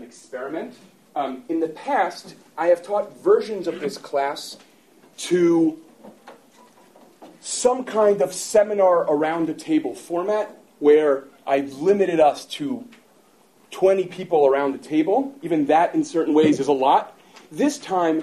experiment. In the past, I have taught versions of this class to some kind of seminar around a table format where I've limited us to 20 people around the table. Even that, in certain ways, is a lot. This time,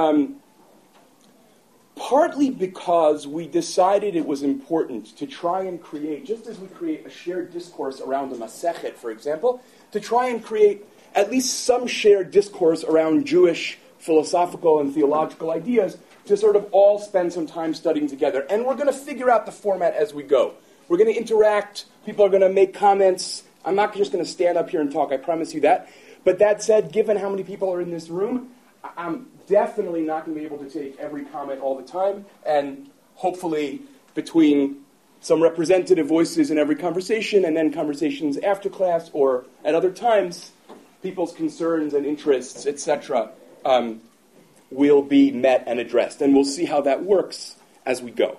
partly because we decided it was important to try and create, just as we create a shared discourse around the Masechet, for example, to try and create at least some shared discourse around Jewish philosophical and theological ideas to sort of all spend some time studying together. And we're going to figure out the format as we go. We're going to interact. People are going to make comments. I'm not just going to stand up here and talk, I promise you that. But that said, given how many people are in this room, I'm definitely not going to be able to take every comment all the time. And hopefully, between some representative voices in every conversation and then conversations after class or at other times, people's concerns and interests, etc., will be met and addressed. And we'll see how that works as we go.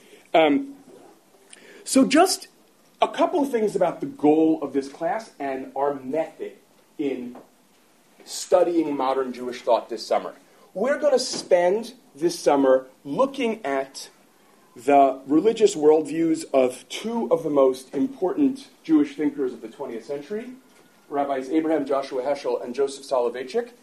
So just a couple of things about the goal of this class and our method in studying modern Jewish thought this summer. We're going to spend this summer looking at the religious worldviews of two of the most important Jewish thinkers of the 20th century, Rabbis Abraham Joshua Heschel and Joseph Soloveitchik.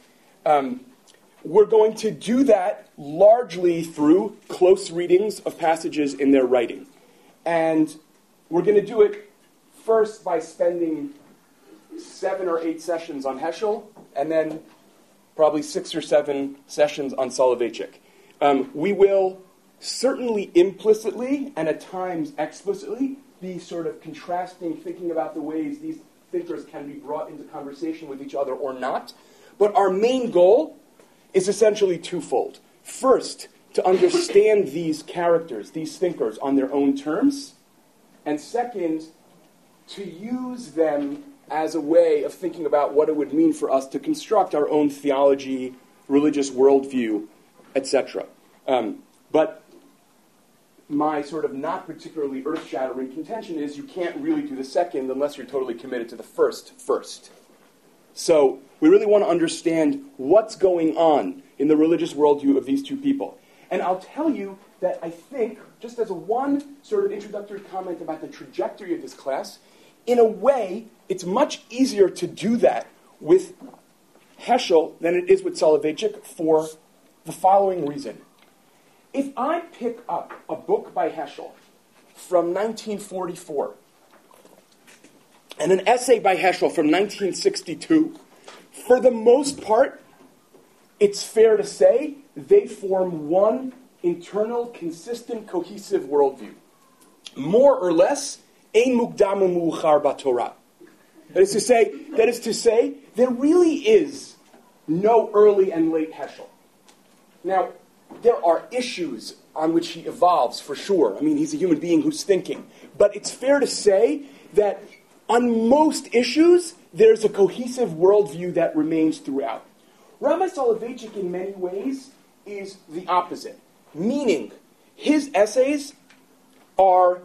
We're going to do that largely through close readings of passages in their writing. And we're going to do it first by spending 7 or 8 sessions on Heschel, and then probably 6 or 7 sessions on Soloveitchik. We will certainly implicitly, and at times explicitly, be sort of contrasting, thinking about the ways these thinkers can be brought into conversation with each other or not. But our main goal is essentially twofold. First, to understand these characters, these thinkers, on their own terms. And second, to use them as a way of thinking about what it would mean for us to construct our own theology, religious worldview, etc. But my sort of not particularly earth-shattering contention is you can't really do the second unless you're totally committed to the first. So we really want to understand what's going on in the religious worldview of these two people. And I'll tell you that I think, just as a one sort of introductory comment about the trajectory of this class, in a way, it's much easier to do that with Heschel than it is with Soloveitchik for the following reason. If I pick up a book by Heschel from 1944 and an essay by Heschel from 1962, for the most part, it's fair to say they form one internal, consistent, cohesive worldview. More or less, ein mukdam u'meuchar b'Torah. That is to say, there really is no early and late Heschel. Now, there are issues on which he evolves, for sure. I mean, he's a human being who's thinking. But it's fair to say that on most issues, there's a cohesive worldview that remains throughout. Rabbi Soloveitchik, in many ways, is the opposite. Meaning, his essays are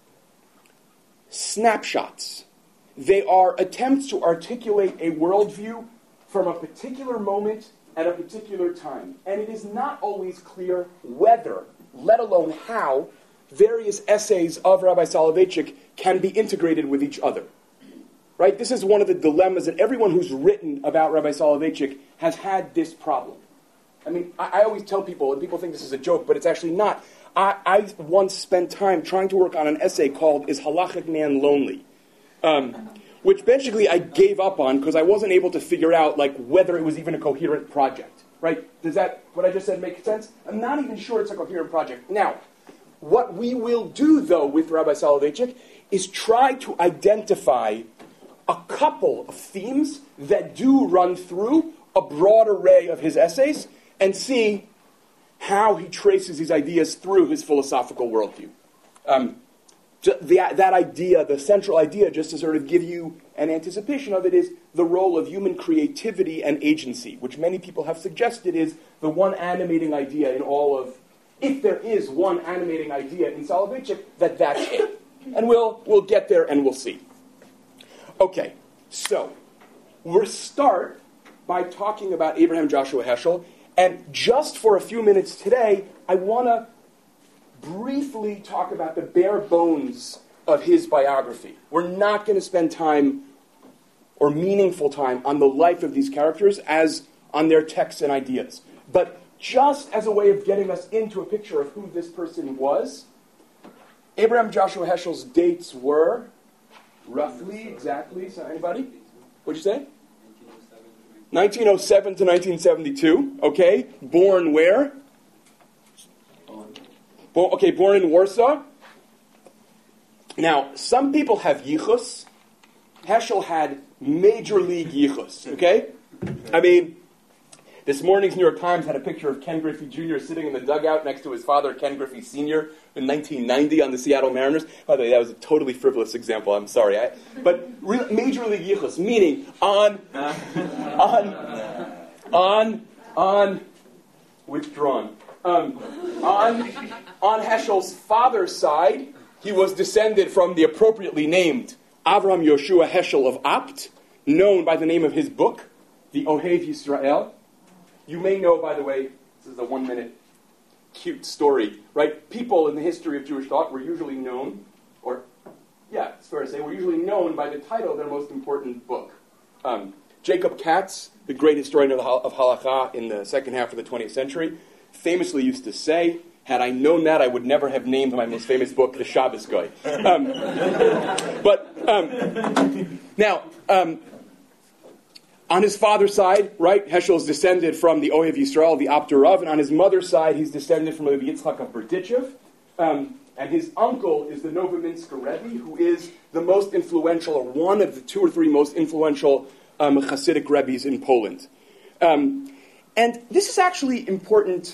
snapshots. They are attempts to articulate a worldview from a particular moment at a particular time. And it is not always clear whether, let alone how, various essays of Rabbi Soloveitchik can be integrated with each other. Right? This is one of the dilemmas that everyone who's written about Rabbi Soloveitchik has had this problem. I mean, I always tell people, and people think this is a joke, but it's actually not. I once spent time trying to work on an essay called Is Halachic Man Lonely? Which basically I gave up on because I wasn't able to figure out whether it was even a coherent project. Right? Does that, what I just said, make sense? I'm not even sure it's a coherent project. Now, what we will do, though, with Rabbi Soloveitchik is try to identify a couple of themes that do run through a broad array of his essays and see how he traces these ideas through his philosophical worldview. That idea, the central idea, just to sort of give you an anticipation of it, is the role of human creativity and agency, which many people have suggested is the one animating idea in all of, if there is one animating idea in Soloveitchik, that's it. And we'll get there and we'll see. Okay, so we'll start by talking about Abraham Joshua Heschel, and just for a few minutes today, I want to briefly talk about the bare bones of his biography. We're not going to spend time or meaningful time on the life of these characters as on their texts and ideas. But just as a way of getting us into a picture of who this person was, Abraham Joshua Heschel's dates were roughly, exactly, so anybody? What'd you say? 1907 to 1972, okay. Born where? Born in Warsaw. Now, some people have yichus. Heschel had major league yichus, okay? I mean, this morning's New York Times had a picture of Ken Griffey Jr. sitting in the dugout next to his father, Ken Griffey Sr., in 1990 on the Seattle Mariners. By the way, that was a totally frivolous example, I'm sorry. But major league yichus, meaning withdrawn. On Heschel's father's side, he was descended from the appropriately named Avraham Yoshua Heschel of Apt, known by the name of his book, The Ohev Yisrael. You may know, by the way, this is a 1-minute cute story, right? People in the history of Jewish thought were usually known, it's fair to say, were usually known by the title of their most important book. Jacob Katz, the great historian of Halakha in the second half of the 20th century, famously used to say, had I known that, I would never have named my most famous book The Shabbos Guy. Now, on his father's side, right, Heschel is descended from the Ohev Yisrael, the Apter Rav, and on his mother's side, he's descended from Rabbi Yitzchak of Berdichev. And his uncle is the Novominsker Rebbe, who is the most influential, or one of the 2 or 3 most influential Hasidic Rebbes in Poland. And this is actually important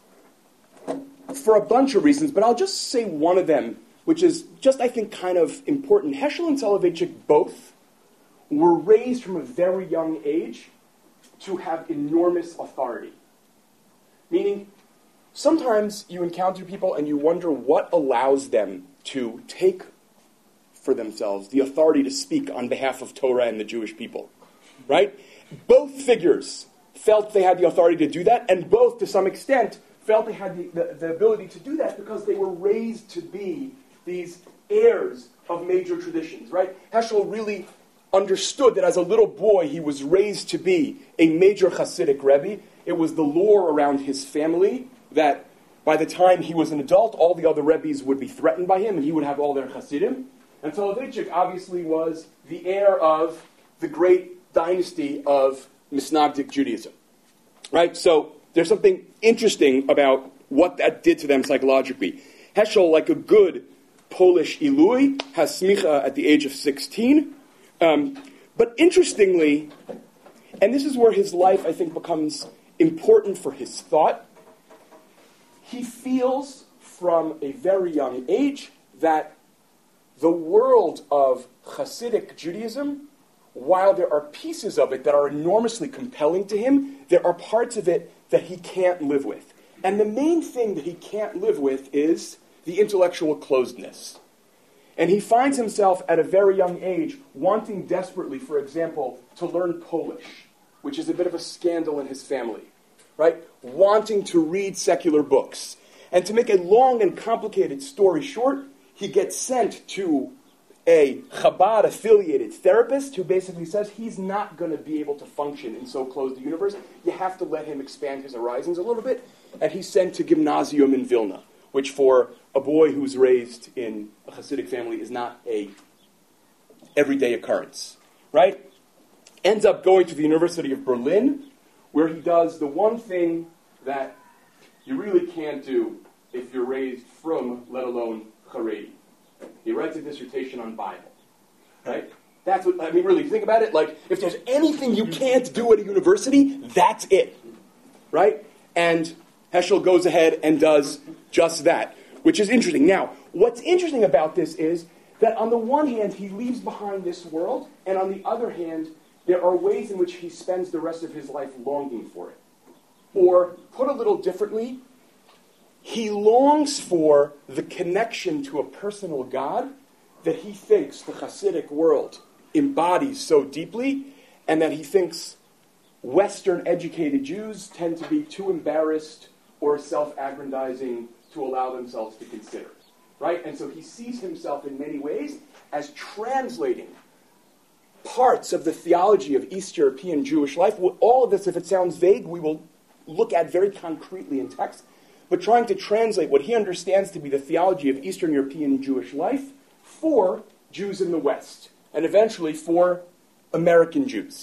for a bunch of reasons, but I'll just say one of them, which is just, I think, kind of important. Heschel and Soloveitchik both were raised from a very young age to have enormous authority. Meaning, sometimes you encounter people and you wonder what allows them to take for themselves the authority to speak on behalf of Torah and the Jewish people. Right? Both figures felt they had the authority to do that, and both, to some extent, felt they had the ability to do that because they were raised to be these heirs of major traditions, right? Heschel really understood that as a little boy he was raised to be a major Hasidic Rebbe. It was the lore around his family that by the time he was an adult, all the other Rebbes would be threatened by him and he would have all their Hasidim. And Soloveitchik obviously was the heir of the great dynasty of Misnagdic Judaism, right? So there's something interesting about what that did to them psychologically. Heschel, like a good Polish Ilui, has smicha at the age of 16. But interestingly, and this is where his life, I think, becomes important for his thought, he feels from a very young age that the world of Hasidic Judaism, while there are pieces of it that are enormously compelling to him, there are parts of it that he can't live with. And the main thing that he can't live with is the intellectual closedness. And he finds himself at a very young age wanting desperately, for example, to learn Polish, which is a bit of a scandal in his family, right? Wanting to read secular books. And to make a long and complicated story short, he gets sent to a Chabad-affiliated therapist who basically says he's not going to be able to function in so closed a universe. You have to let him expand his horizons a little bit. And he's sent to gymnasium in Vilna, which for a boy who's raised in a Hasidic family is not a everyday occurrence, right? Ends up going to the University of Berlin, where he does the one thing that you really can't do if you're raised from, let alone Haredi. He writes a dissertation on Bible, right? That's what, I mean, really, think about it. Like, if there's anything you can't do at a university, that's it, right? And Heschel goes ahead and does just that, which is interesting. Now, what's interesting about this is that on the one hand, he leaves behind this world, and on the other hand, there are ways in which he spends the rest of his life longing for it. Or, put a little differently, he longs for the connection to a personal God that he thinks the Hasidic world embodies so deeply, and that he thinks Western educated Jews tend to be too embarrassed or self-aggrandizing to allow themselves to consider, right? And so he sees himself in many ways as translating parts of the theology of East European Jewish life. All of this, if it sounds vague, we will look at very concretely in text, but trying to translate what he understands to be the theology of Eastern European Jewish life for Jews in the West, and eventually for American Jews.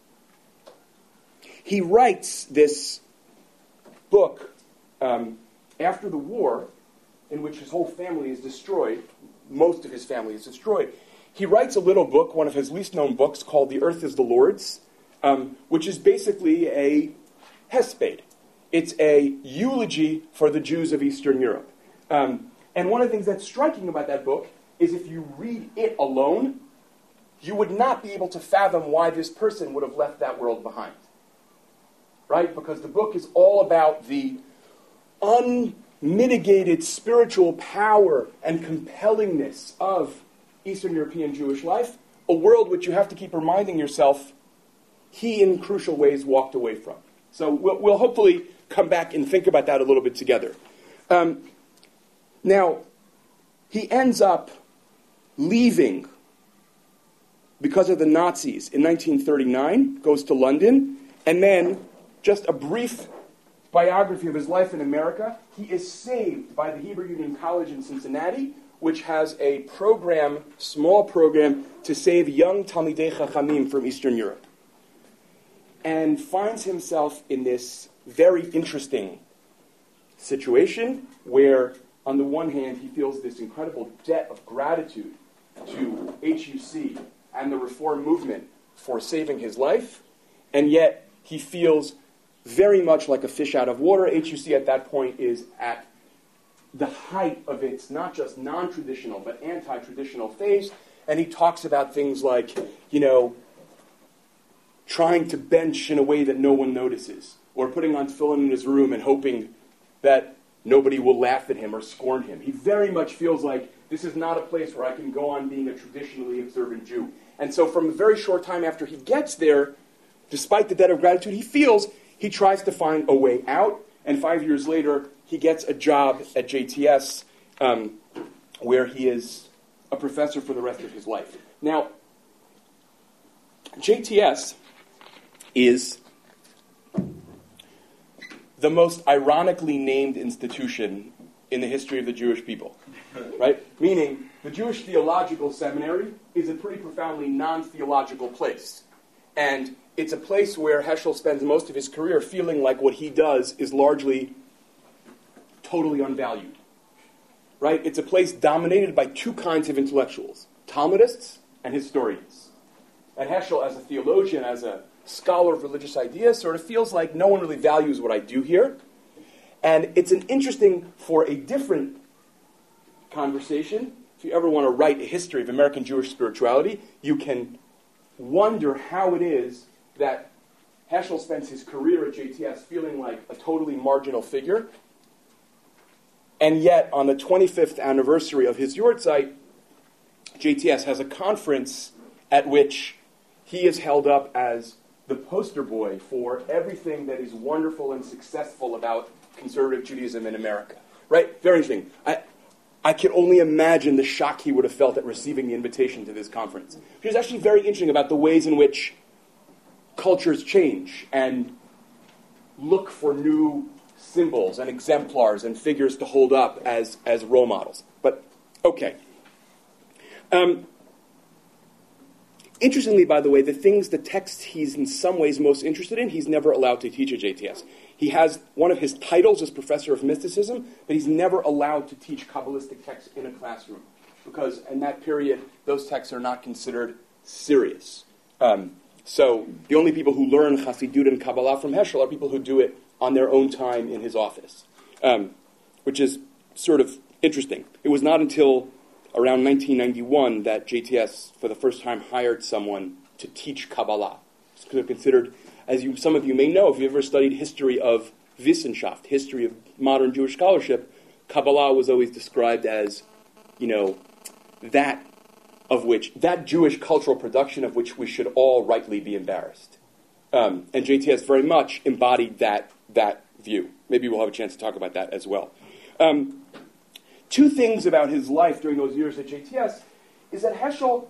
He writes this book after the war, in which his whole family is destroyed. Most of his family is destroyed. He writes a little book, one of his least known books, called The Earth is the Lord's, which is basically a hesped. It's a eulogy for the Jews of Eastern Europe. And one of the things that's striking about that book is if you read it alone, you would not be able to fathom why this person would have left that world behind. Right? Because the book is all about the unmitigated spiritual power and compellingness of Eastern European Jewish life, a world which you have to keep reminding yourself he, in crucial ways, walked away from. So we'll hopefully come back and think about that a little bit together. Now, he ends up leaving because of the Nazis in 1939, goes to London, and then just a brief biography of his life in America. He is saved by the Hebrew Union College in Cincinnati, which has a program, small program, to save young Talmidei Chachamim from Eastern Europe. And finds himself in this very interesting situation where, on the one hand, he feels this incredible debt of gratitude to HUC and the Reform movement for saving his life, and yet he feels very much like a fish out of water. HUC at that point is at the height of its not just non-traditional but anti-traditional phase, and he talks about things like, trying to bench in a way that no one notices, or putting on tefillin in his room and hoping that nobody will laugh at him or scorn him. He very much feels like this is not a place where I can go on being a traditionally observant Jew. And so from a very short time after he gets there, despite the debt of gratitude, he tries to find a way out, and 5 years later, he gets a job at JTS, where he is a professor for the rest of his life. Now, JTS is the most ironically named institution in the history of the Jewish people, right? Meaning, the Jewish Theological Seminary is a pretty profoundly non-theological place. And it's a place where Heschel spends most of his career feeling like what he does is largely totally unvalued, right? It's a place dominated by two kinds of intellectuals, Talmudists and historians. And Heschel, as a theologian, as a scholar of religious ideas, sort of feels like no one really values what I do here. And it's an interesting, for a different conversation, if you ever want to write a history of American Jewish spirituality, you can wonder how it is that Heschel spends his career at JTS feeling like a totally marginal figure, and yet on the 25th anniversary of his Yortzeit, JTS has a conference at which he is held up as the poster boy for everything that is wonderful and successful about conservative Judaism in America. Right? Very interesting. I can only imagine the shock he would have felt at receiving the invitation to this conference. Which is actually very interesting about the ways in which cultures change and look for new symbols and exemplars and figures to hold up as role models. But, okay. Interestingly, by the way, the texts he's in some ways most interested in, he's never allowed to teach at JTS. He has one of his titles as professor of mysticism, but he's never allowed to teach Kabbalistic texts in a classroom, because in that period, those texts are not considered serious. So the only people who learn Chassidut and Kabbalah from Heschel are people who do it on their own time in his office, which is sort of interesting. It was not until around 1991 that JTS, for the first time, hired someone to teach Kabbalah. It's considered, as some of you may know, if you've ever studied history of Wissenschaft, history of modern Jewish scholarship, Kabbalah was always described as, that that Jewish cultural production of which we should all rightly be embarrassed. And JTS very much embodied that view. Maybe we'll have a chance to talk about that as well. Two things about his life during those years at JTS is that Heschel,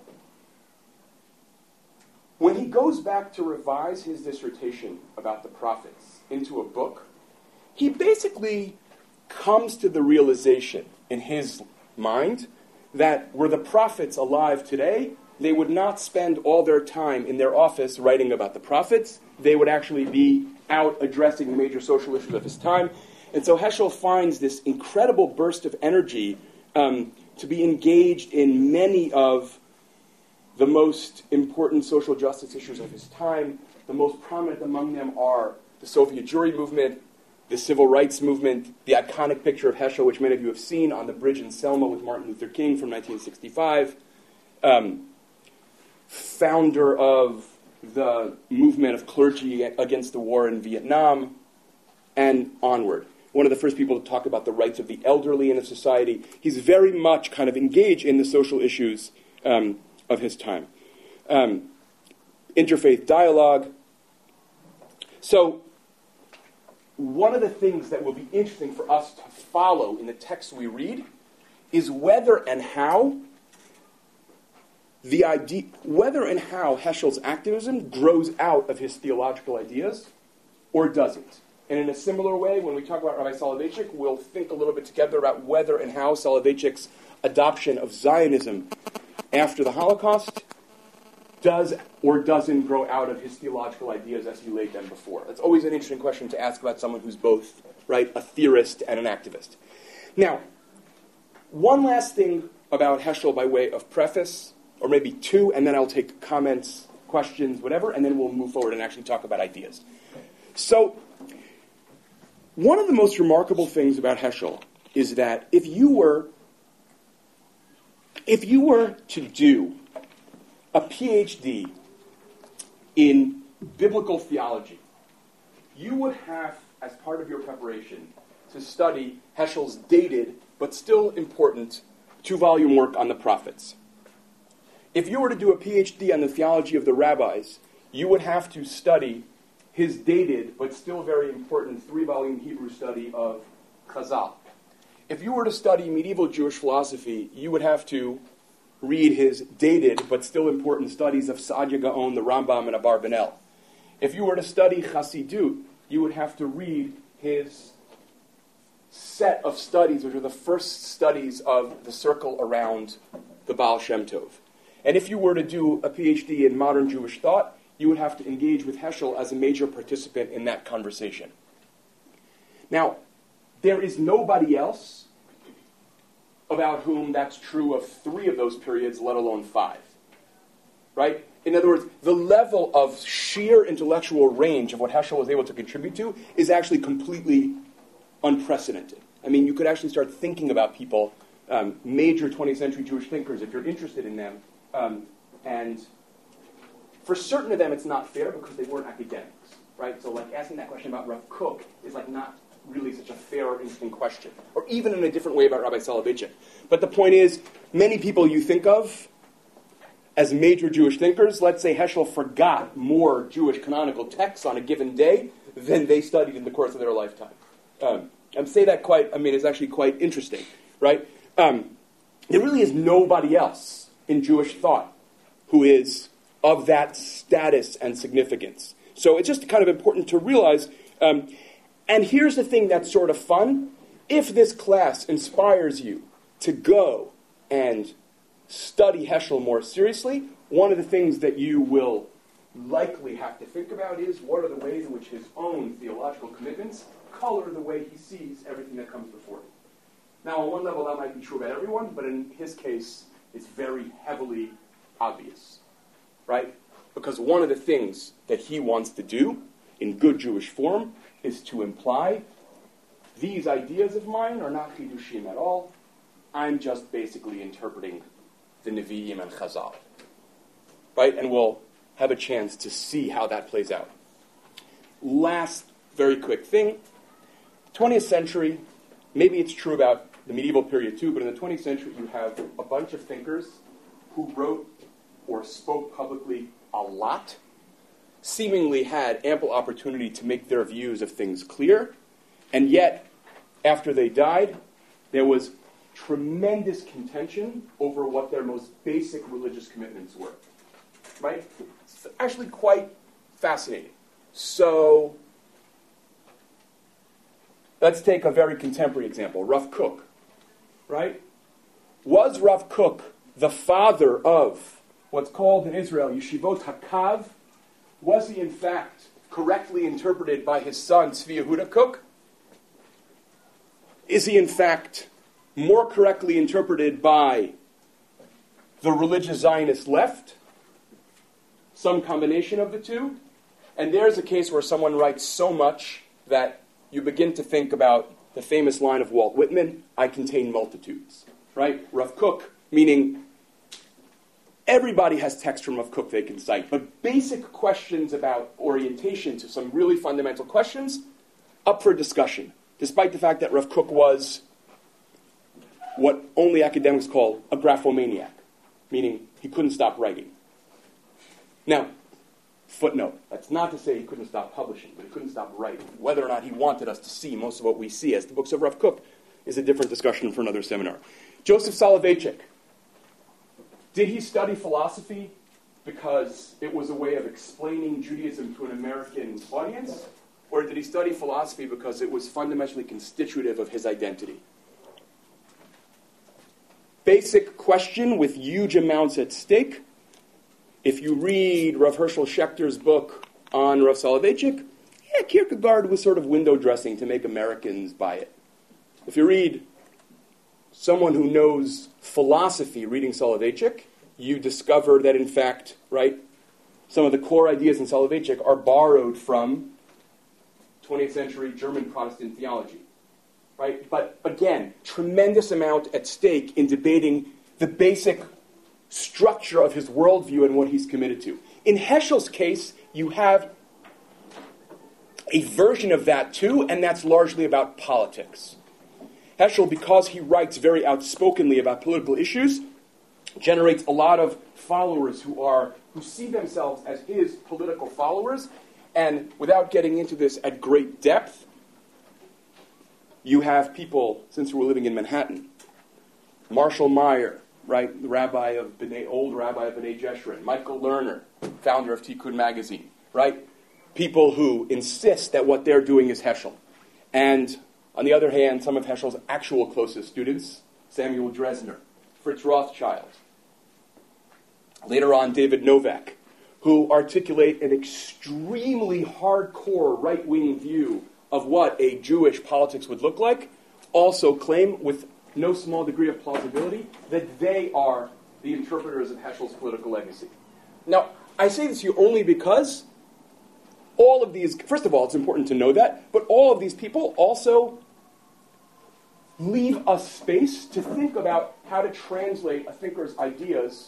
when he goes back to revise his dissertation about the prophets into a book, he basically comes to the realization in his mind that were the prophets alive today, they would not spend all their time in their office writing about the prophets. They would actually be out addressing the major social issues of his time. And so Heschel finds this incredible burst of energy to be engaged in many of the most important social justice issues of his time. The most prominent among them are the Soviet Jewry movement, the civil rights movement, the iconic picture of Heschel, which many of you have seen on the bridge in Selma with Martin Luther King from 1965, founder of the movement of clergy against the war in Vietnam, and onward. One of the first people to talk about the rights of the elderly in a society. He's very much kind of engaged in the social issues of his time. Interfaith dialogue. So, one of the things that will be interesting for us to follow in the text we read is whether and how Heschel's activism grows out of his theological ideas or doesn't. And in a similar way, when we talk about Rabbi Soloveitchik, we'll think a little bit together about whether and how Soloveitchik's adoption of Zionism after the Holocaust does or doesn't grow out of his theological ideas as he laid them before. That's always an interesting question to ask about someone who's both, right, a theorist and an activist. Now, one last thing about Heschel by way of preface, or maybe two, and then I'll take comments, questions, whatever, and then we'll move forward and actually talk about ideas. So, one of the most remarkable things about Heschel is that if you were to do a PhD in biblical theology, you would have, as part of your preparation, to study Heschel's dated, but still important, 2-volume work on the prophets. If you were to do a PhD on the theology of the rabbis, you would have to study his dated, but still very important, 3-volume Hebrew study of Chazal. If you were to study medieval Jewish philosophy, you would have to read his dated, but still important studies of Saadia Gaon, the Rambam, and Abarbanel. If you were to study Chassidut, you would have to read his set of studies, which are the first studies of the circle around the Baal Shem Tov. And if you were to do a PhD in modern Jewish thought, you would have to engage with Heschel as a major participant in that conversation. Now, there is nobody else about whom that's true of 3 of those periods, let alone 5. Right? In other words, the level of sheer intellectual range of what Heschel was able to contribute to is actually completely unprecedented. I mean, you could actually start thinking about people, major 20th century Jewish thinkers, if you're interested in them, and for certain of them it's not fair because they weren't academics, right? So like asking that question about Rav Kook is like not really such a fair or interesting question, or even in a different way about Rabbi Soloveitchik. But the point is, many people you think of as major Jewish thinkers, let's say Heschel forgot more Jewish canonical texts on a given day than they studied in the course of their lifetime. And say that it's actually quite interesting, right? There really is nobody else in Jewish thought who is of that status and significance. So it's just kind of important to realize, and here's the thing that's sort of fun. If this class inspires you to go and study Heschel more seriously, one of the things that you will likely have to think about is what are the ways in which his own theological commitments color the way he sees everything that comes before him. Now, on one level, that might be true about everyone, but in his case, it's very heavily obvious, right? Because one of the things that he wants to do in good Jewish form is to imply these ideas of mine are not chidushim at all. I'm just basically interpreting the Nevi'im and Chazal, right? And we'll have a chance to see how that plays out. Last very quick thing, 20th century, maybe it's true about the medieval period too, but in the 20th century you have a bunch of thinkers who wrote or spoke publicly a lot, seemingly had ample opportunity to make their views of things clear, and yet, after they died, there was tremendous contention over what their most basic religious commitments were. Right? It's actually quite fascinating. So, let's take a very contemporary example, Rav Kook. Right? Was Rav Kook the father of what's called in Israel Yeshivot HaKav? Was he in fact correctly interpreted by his son Tzvi Yehuda Kook? Is he in fact more correctly interpreted by the religious Zionist left? Some combination of the two? And there's a case where someone writes so much that you begin to think about the famous line of Walt Whitman, I contain multitudes. Right? Rav Kook, meaning everybody has text from Rav Kook they can cite, but basic questions about orientation to some really fundamental questions, up for discussion, despite the fact that Rav Kook was what only academics call a graphomaniac, meaning he couldn't stop writing. Now, footnote, that's not to say he couldn't stop publishing, but he couldn't stop writing. Whether or not he wanted us to see most of what we see as the books of Rav Kook is a different discussion for another seminar. Joseph Soloveitchik. Did he study philosophy because it was a way of explaining Judaism to an American audience? Or did he study philosophy because it was fundamentally constitutive of his identity? Basic question with huge amounts at stake. If you read Rav Herschel Schechter's book on Rav Soloveitchik, Kierkegaard was sort of window dressing to make Americans buy it. If you read someone who knows philosophy reading Soloveitchik, you discover that, in fact, right, some of the core ideas in Soloveitchik are borrowed from 20th century German Protestant theology. Right? But again, tremendous amount at stake in debating the basic structure of his worldview and what he's committed to. In Heschel's case, you have a version of that too, and that's largely about politics. Heschel, because he writes very outspokenly about political issues, generates a lot of followers who see themselves as his political followers, and without getting into this at great depth, you have people, since we're living in Manhattan, Marshall Meyer, right, the old rabbi of B'nai Jeshurun, Michael Lerner, founder of Tikkun magazine, right? People who insist that what they're doing is Heschel. And on the other hand, some of Heschel's actual closest students, Samuel Dresner, Fritz Rothschild, later on David Novak, who articulate an extremely hardcore right-wing view of what a Jewish politics would look like, also claim with no small degree of plausibility that they are the interpreters of Heschel's political legacy. Now, I say this to you only because all of these, first of all, it's important to know that, but all of these people also leave us space to think about how to translate a thinker's ideas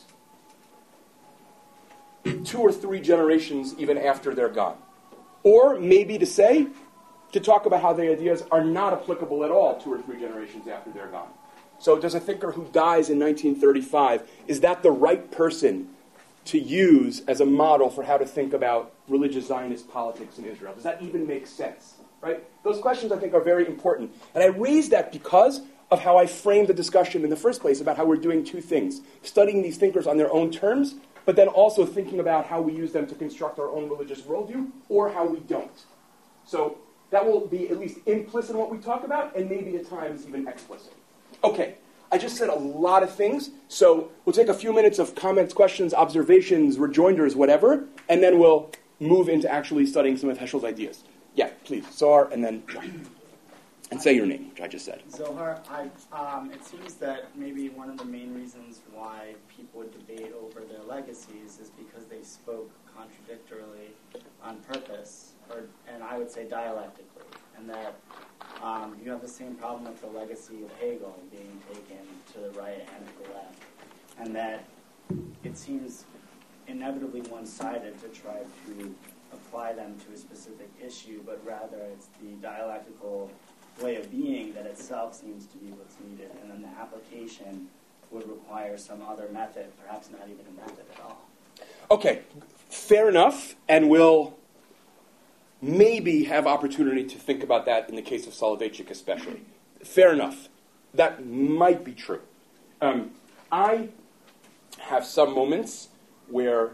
2 or 3 generations even after they're gone. Or maybe to talk about how the ideas are not applicable at all 2 or 3 generations after they're gone. So does a thinker who dies in 1935, is that the right person to use as a model for how to think about religious Zionist politics in Israel? Does that even make sense? Right? Those questions, I think, are very important. And I raise that because of how I framed the discussion in the first place about how we're doing 2 things. Studying these thinkers on their own terms, but then also thinking about how we use them to construct our own religious worldview, or how we don't. So that will be at least implicit in what we talk about, and maybe at times even explicit. Okay, I just said a lot of things, so we'll take a few minutes of comments, questions, observations, rejoinders, whatever, and then we'll move into actually studying some of Heschel's ideas. Yeah, please, Zohar, and then John. And say your name, which I just said. Zohar, it seems that maybe one of the main reasons why people would debate over their legacies is because they spoke contradictorily on purpose, and I would say dialectically, and that you have the same problem with the legacy of Hegel being taken to the right and to the left, and that it seems inevitably one-sided to try to apply them to a specific issue, but rather it's the dialectical way of being that itself seems to be what's needed, and then the application would require some other method, perhaps not even a method at all. Okay, fair enough, and we'll maybe have opportunity to think about that in the case of Soloveitchik especially. Fair enough. That might be true. I have some moments where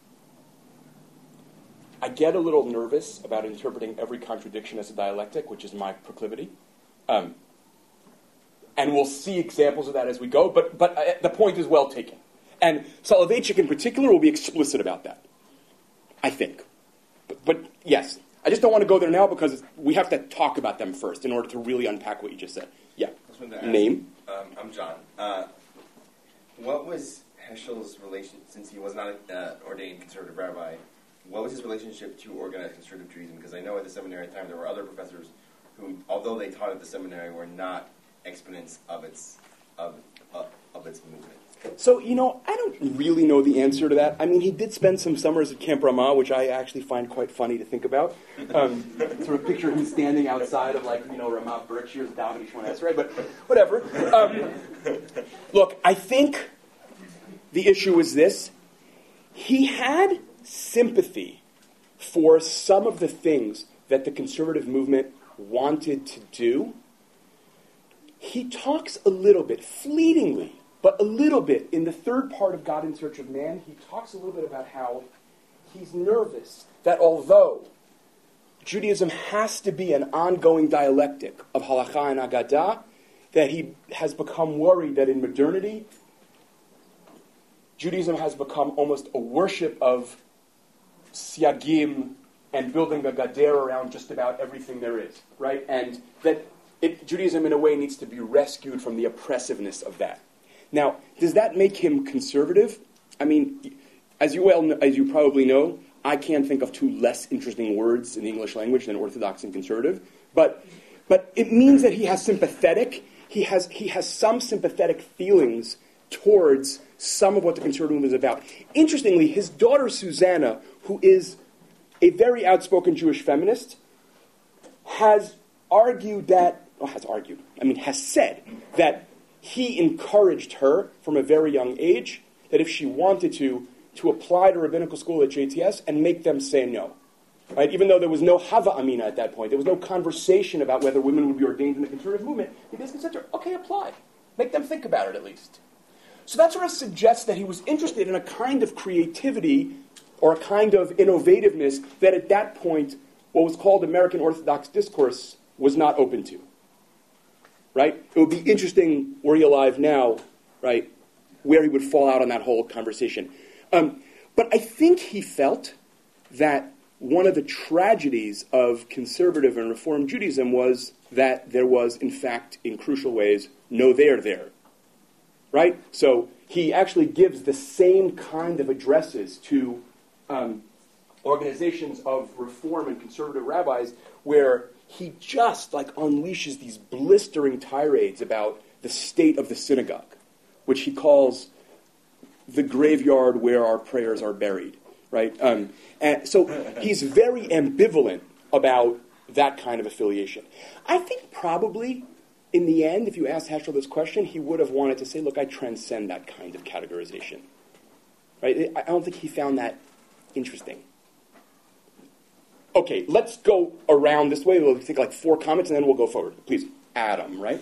I get a little nervous about interpreting every contradiction as a dialectic, which is my proclivity. And we'll see examples of that as we go, but the point is well taken. And Soloveitchik in particular will be explicit about that, I think. But yes, I just don't want to go there now because we have to talk about them first in order to really unpack what you just said. Yeah. Name? I'm John. What was Heschel's relation, since he was not an ordained conservative rabbi, what was his relationship to organized conservative Judaism? Because I know at the seminary at the time there were other professors who, although they taught at the seminary, were not exponents of its movement. So, I don't really know the answer to that. I mean, he did spend some summers at Camp Ramah, which I actually find quite funny to think about. Sort of picture him standing outside of, Ramah Berkshire's David Ishmael Esrei, but whatever. Look, I think the issue is this. He had sympathy for some of the things that the conservative movement wanted to do. He talks a little bit, fleetingly, but a little bit, in the third part of God in Search of Man, he talks a little bit about how he's nervous that although Judaism has to be an ongoing dialectic of halakha and agadah, that he has become worried that in modernity, Judaism has become almost a worship of siagim and building a gader around just about everything there is, right? And that Judaism, in a way, needs to be rescued from the oppressiveness of that. Now, does that make him conservative? I mean, as you probably know, I can't think of two less interesting words in the English language than orthodox and conservative. But it means that he has some sympathetic feelings towards some of what the conservative movement is about. Interestingly, his daughter Susanna, who is a very outspoken Jewish feminist, has said that he encouraged her from a very young age that if she wanted to apply to rabbinical school at JTS and make them say no. Right? Even though there was no Hava Amina at that point, there was no conversation about whether women would be ordained in the conservative movement, he basically said to her, okay, apply. Make them think about it at least. So that sort of suggests that he was interested in a kind of creativity or a kind of innovativeness that at that point, what was called American Orthodox discourse was not open to. Right? It would be interesting, were he alive now, right, where he would fall out on that whole conversation. But I think he felt that one of the tragedies of conservative and Reform Judaism was that there was, in fact, in crucial ways, no there. Right? So he actually gives the same kind of addresses to organizations of Reform and conservative rabbis where he just unleashes these blistering tirades about the state of the synagogue, which he calls the graveyard where our prayers are buried, right? And so he's very ambivalent about that kind of affiliation. I think probably, in the end, if you asked Heschel this question, he would have wanted to say, look, I transcend that kind of categorization. Right? I don't think he found that interesting. Okay, let's go around this way. We'll take 4 comments, and then we'll go forward. Please, Adam, right?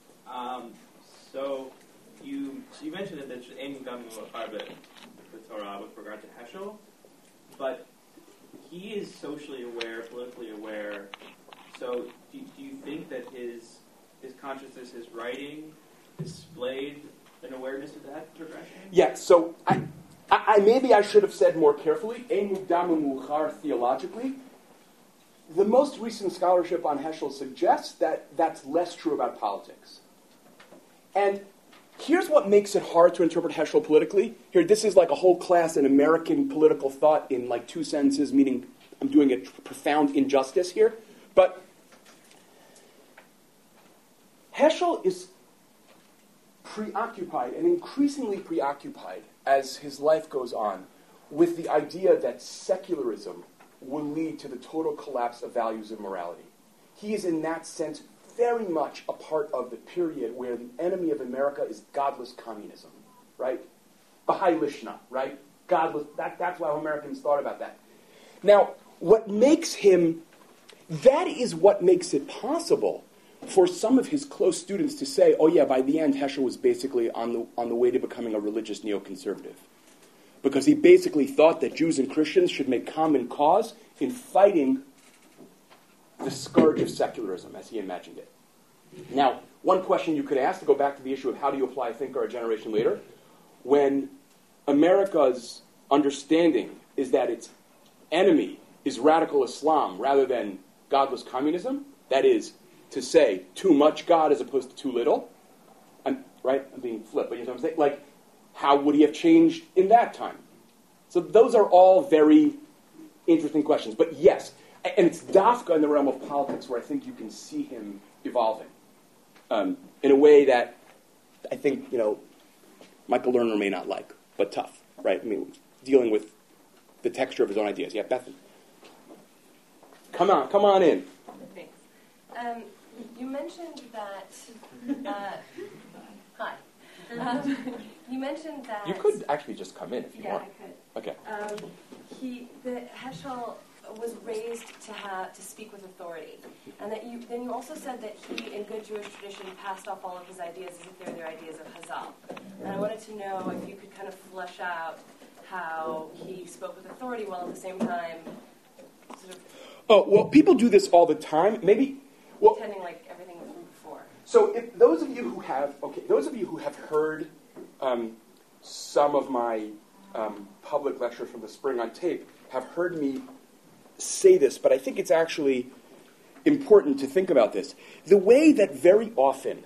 So you mentioned that there's Ein Gam the Torah with regard to Heschel, but he is socially aware, politically aware. So do you think that his consciousness, his writing, displayed an awareness of that progression? Yeah. So I maybe I should have said more carefully. Ein Mukdam U'Meuchar theologically. The most recent scholarship on Heschel suggests that that's less true about politics. And here's what makes it hard to interpret Heschel politically. Here, this is like a whole class in American political thought in 2 sentences, meaning I'm doing a profound injustice here. But Heschel is preoccupied, and increasingly preoccupied as his life goes on, with the idea that secularism will lead to the total collapse of values of morality. He is, in that sense, very much a part of the period where the enemy of America is godless communism, right? Baha'i Lishna, right? Godless, that's why Americans thought about that. Now, that is what makes it possible for some of his close students to say, oh yeah, by the end, Heschel was basically on the way to becoming a religious neoconservative. Because he basically thought that Jews and Christians should make common cause in fighting the scourge of secularism, as he imagined it. Now, one question you could ask, to go back to the issue of how do you apply a thinker a generation later, when America's understanding is that its enemy is radical Islam rather than godless communism, that is, to say too much God as opposed to too little, I'm being flip, but you know what I'm saying? Like, how would he have changed in that time? So those are all very interesting questions. But yes, and it's Dafka in the realm of politics where I think you can see him evolving in a way that I think, Michael Lerner may not like, but tough, right? I mean, dealing with the texture of his own ideas. Yeah, Bethany. Come on in. Thanks. You mentioned that... hi. You mentioned that... You could actually just come in if you want. Yeah, I could. Okay. Heschel was raised to speak with authority, and that you also said that he, in good Jewish tradition, passed off all of his ideas as if they were the ideas of Hazal. And I wanted to know if you could kind of flesh out how he spoke with authority while at the same time sort of... Oh, well, people do this all the time. Pretending like everything was from before. So, if those of you who have heard some of my public lectures from the spring on tape have heard me say this, but I think it's actually important to think about this. The way that very often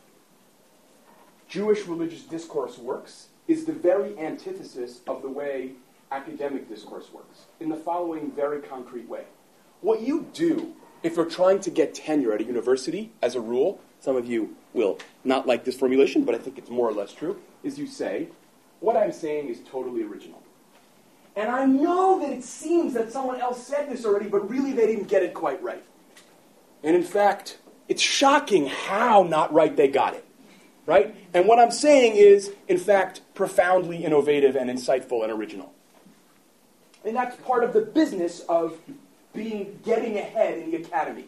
Jewish religious discourse works is the very antithesis of the way academic discourse works, in the following very concrete way. What you do, if you're trying to get tenure at a university, as a rule, some of you will not like this formulation, but I think it's more or less true, is you say, what I'm saying is totally original. And I know that it seems that someone else said this already, but really they didn't get it quite right. And in fact, it's shocking how not right they got it. Right? And what I'm saying is, in fact, profoundly innovative and insightful and original. And that's part of the business of getting ahead in the academy.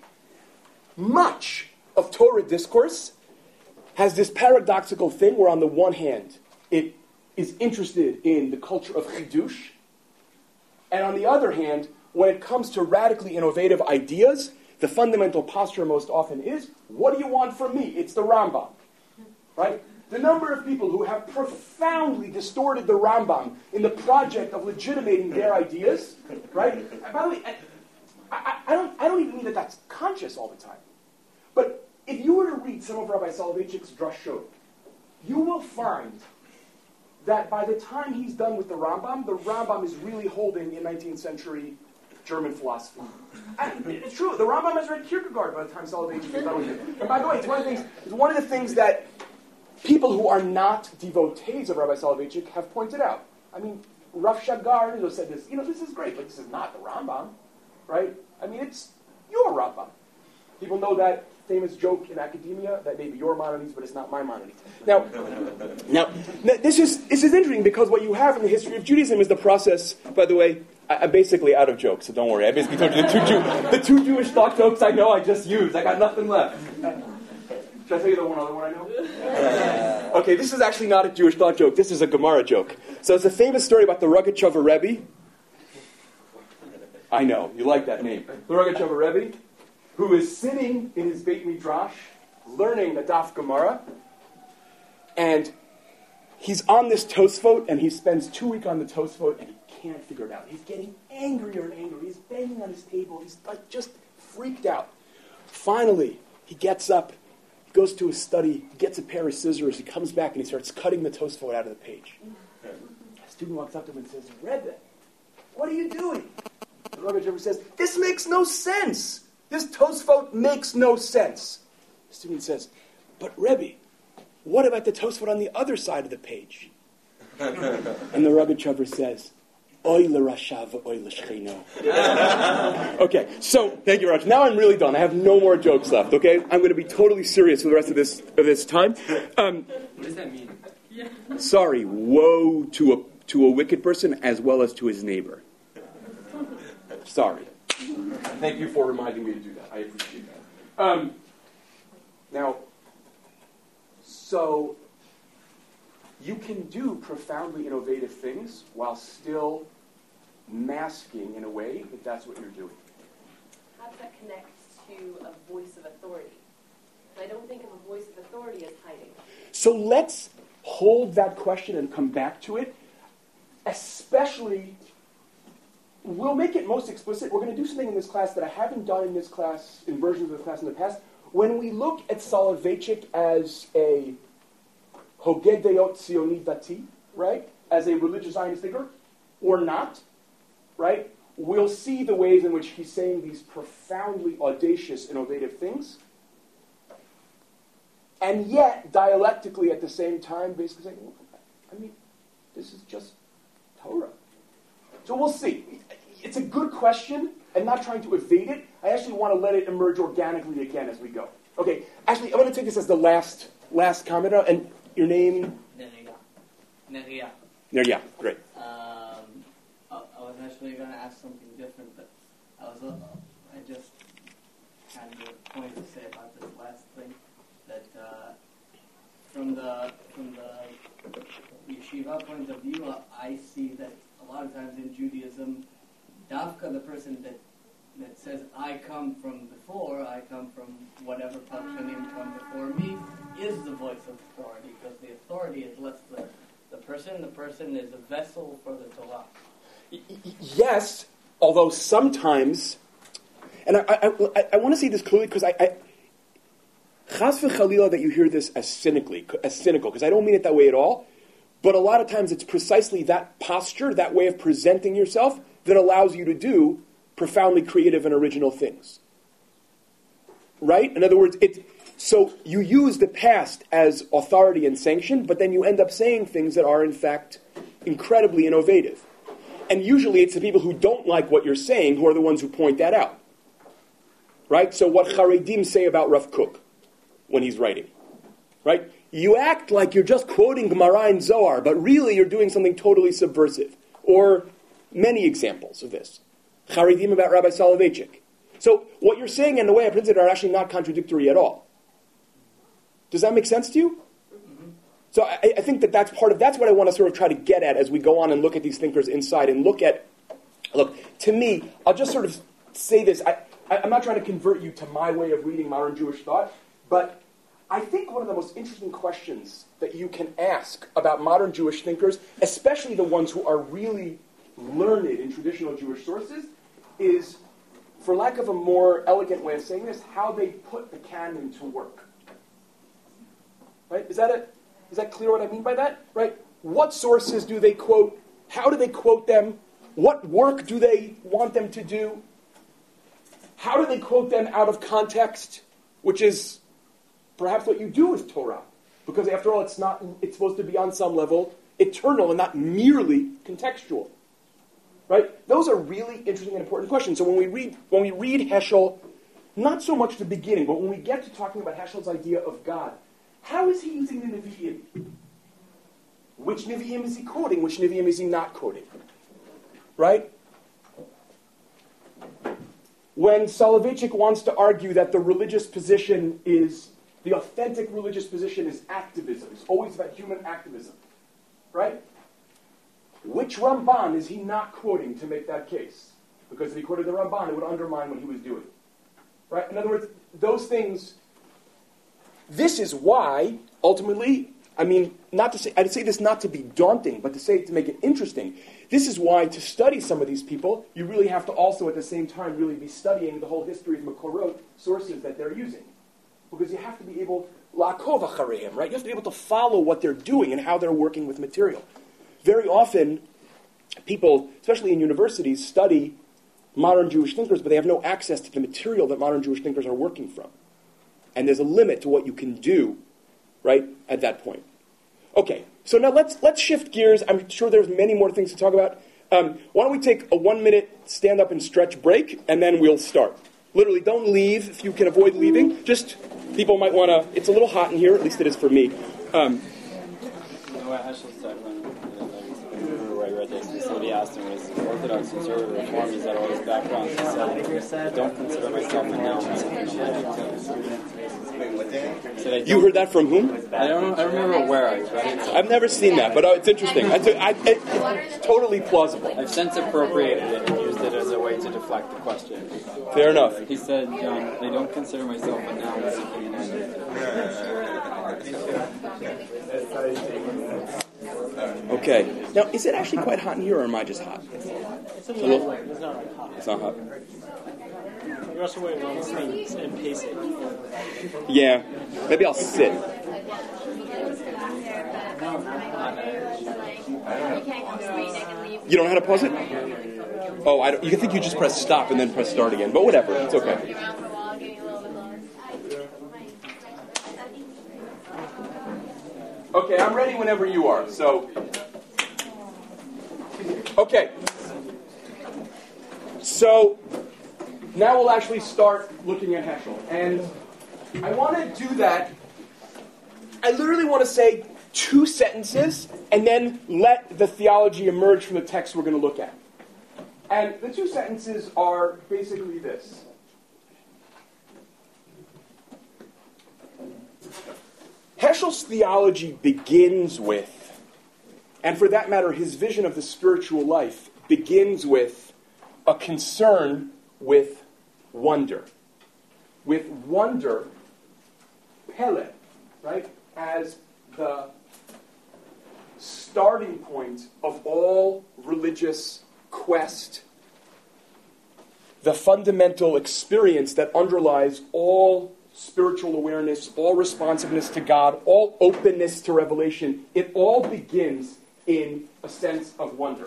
Much of Torah discourse has this paradoxical thing where on the one hand, it is interested in the culture of chidush, and on the other hand, when it comes to radically innovative ideas, the fundamental posture most often is, what do you want from me? It's the Rambam. Right? The number of people who have profoundly distorted the Rambam in the project of legitimating their ideas, right? By the way, I don't even mean that that's conscious all the time. But if you were to read some of Rabbi Soloveitchik's drashot, you will find that by the time he's done with the Rambam is really holding in 19th century German philosophy. It's true. The Rambam has read Kierkegaard by the time Soloveitchik is done with it. And by the way, it's one of the things that people who are not devotees of Rabbi Soloveitchik have pointed out. I mean, Rav Shagar said this, this is great, but this is not the Rambam, right? I mean, it's your Rambam. People know that famous joke in academia that maybe your Maimonides, but it's not my Maimonides. Now, this is interesting because what you have in the history of Judaism is the process, by the way, I'm basically out of jokes, so don't worry. I basically told you the two Jewish thought jokes I know I just used. I got nothing left. Should I tell you the one other one I know? Okay, this is actually not a Jewish thought joke. This is a Gemara joke. So it's a famous story about the Rogatchover Rebbe. I know, you like that name. The Rogatchover Rebbe, who is sitting in his Beit Midrash, learning the Daf Gemara, and he's on this Tosfot, and he spends 2 weeks on the Tosfot, and he can't figure it out. He's getting angrier and angrier. He's banging on his table. He's like just freaked out. Finally, he gets up, he goes to his study, he gets a pair of scissors, he comes back, and he starts cutting the Tosfot out of the page. A student walks up to him and says, Rebbe, what are you doing? The Rebbe says, this makes no sense. This Tosfot makes no sense. The student says, but Rebbe, what about the Tosfot on the other side of the page? And the Rogatchover says, Oy l'rashav, oy l'shchino. Okay, so thank you very much. Now I'm really done. I have no more jokes left. Okay, I'm going to be totally serious for the rest of this time. What does that mean? Sorry, woe to a wicked person as well as to his neighbor. Sorry. Thank you for reminding me to do that. I appreciate that. Now, so you can do profoundly innovative things while still masking in a way that that's what you're doing. How does that connect to a voice of authority? I don't think of a voice of authority as hiding. So let's hold that question and come back to it. Especially, we'll make it most explicit. We're going to do something in this class that I haven't done in this class, in versions of the class in the past. When we look at Soloveitchik as a Hoged Deot Zioni Dati, right, as a religious Zionist thinker, or not, right, we'll see the ways in which he's saying these profoundly audacious, innovative things, and yet, dialectically at the same time, basically saying, well, I mean, this is just Torah. So we'll see. It's a good question. I'm not trying to evade it. I actually want to let it emerge organically again as we go. Okay, actually, I'm going to take this as the last comment, and your name? Neria. Neria, great. I was actually going to ask something different, but I just had a point to say about this last thing, that from the yeshiva point of view, I see that a lot of times in Judaism, Dafka, the person that says, I come from before, I come from whatever Pakshanim come before me, is the voice of authority, because the authority is less the person. The person is a vessel for the Torah. Yes, although sometimes, and I want to say this clearly, because Chas v'chalila that you hear this as cynical, because I don't mean it that way at all, but a lot of times it's precisely that posture, that way of presenting yourself, that allows you to do profoundly creative and original things. Right? In other words, so you use the past as authority and sanction, but then you end up saying things that are in fact incredibly innovative. And usually it's the people who don't like what you're saying who are the ones who point that out. Right? So what Charedim say about Rav Kook when he's writing. Right? You act like you're just quoting Gemara and Zohar, but really you're doing something totally subversive. Or many examples of this. Charedim about Rabbi Soloveitchik. So what you're saying and the way I present it are actually not contradictory at all. Does that make sense to you? Mm-hmm. So I think that's what I want to sort of try to get at as we go on and look at these thinkers inside and look, to me, I'll just sort of say this. I'm not trying to convert you to my way of reading modern Jewish thought, but I think one of the most interesting questions that you can ask about modern Jewish thinkers, especially the ones who are really learned in traditional Jewish sources, is, for lack of a more elegant way of saying this, how they put the canon to work. Right? Is that clear what I mean by that? Right? What sources do they quote? How do they quote them? What work do they want them to do? How do they quote them out of context? Which is perhaps what you do with Torah. Because after all, it's supposed to be on some level eternal and not merely contextual. Right? Those are really interesting and important questions. So when we read Heschel, not so much the beginning, but when we get to talking about Heschel's idea of God, how is he using the Nevi'im? Which Nevi'im is he quoting? Which Nevi'im is he not quoting? Right? When Soloveitchik wants to argue that the authentic religious position is activism, it's always about human activism, right? Which Ramban is he not quoting to make that case? Because if he quoted the Ramban, it would undermine what he was doing. Right? In other words, those things, this is why, ultimately, I'd say this not to be daunting, but to make it interesting. This is why, to study some of these people, you really have to also, at the same time, really be studying the whole history of Makorot, sources that they're using. Because you have to be able, la'akov achareim, right? You have to be able to follow what they're doing and how they're working with material. Very often, people, especially in universities, study modern Jewish thinkers, but they have no access to the material that modern Jewish thinkers are working from. And there's a limit to what you can do, right, at that point. Okay, so now let's shift gears. I'm sure there's many more things to talk about. Why don't we take a 1-minute stand up and stretch break, and then we'll start. Literally, don't leave if you can avoid leaving. Just, people might want to, it's a little hot in here, at least it is for me. You know what Heschel said when I read this? He said he asked him, was Orthodox, conservative, reform, is that all his background? He said, I don't consider myself a noun. You heard that from whom? I remember where I read it. I've never seen that, but it's interesting. It's totally plausible. I've since appropriated it and used it as a way to deflect the question. Fair enough. He said, I don't consider myself a noun seeking an end. Okay. Now, is it actually quite hot in here, or am I just hot? It's a little light. It's not like hot. It's not hot. You're also wearing long sleeves and pacing. Yeah. Maybe I'll sit. You don't know how to pause it? Oh, you think you just press stop and then press start again. But whatever. It's okay. Okay, I'm ready whenever you are. So, okay. So, now we'll actually start looking at Heschel. And I want to do that. I literally want to say 2 sentences and then let the theology emerge from the text we're going to look at. And the 2 sentences are basically this. Heschel's theology begins with, and for that matter, his vision of the spiritual life begins with a concern with wonder. With wonder, Pele, right, as the starting point of all religious quest, the fundamental experience that underlies all spiritual awareness, all responsiveness to God, all openness to revelation. It all begins in a sense of wonder.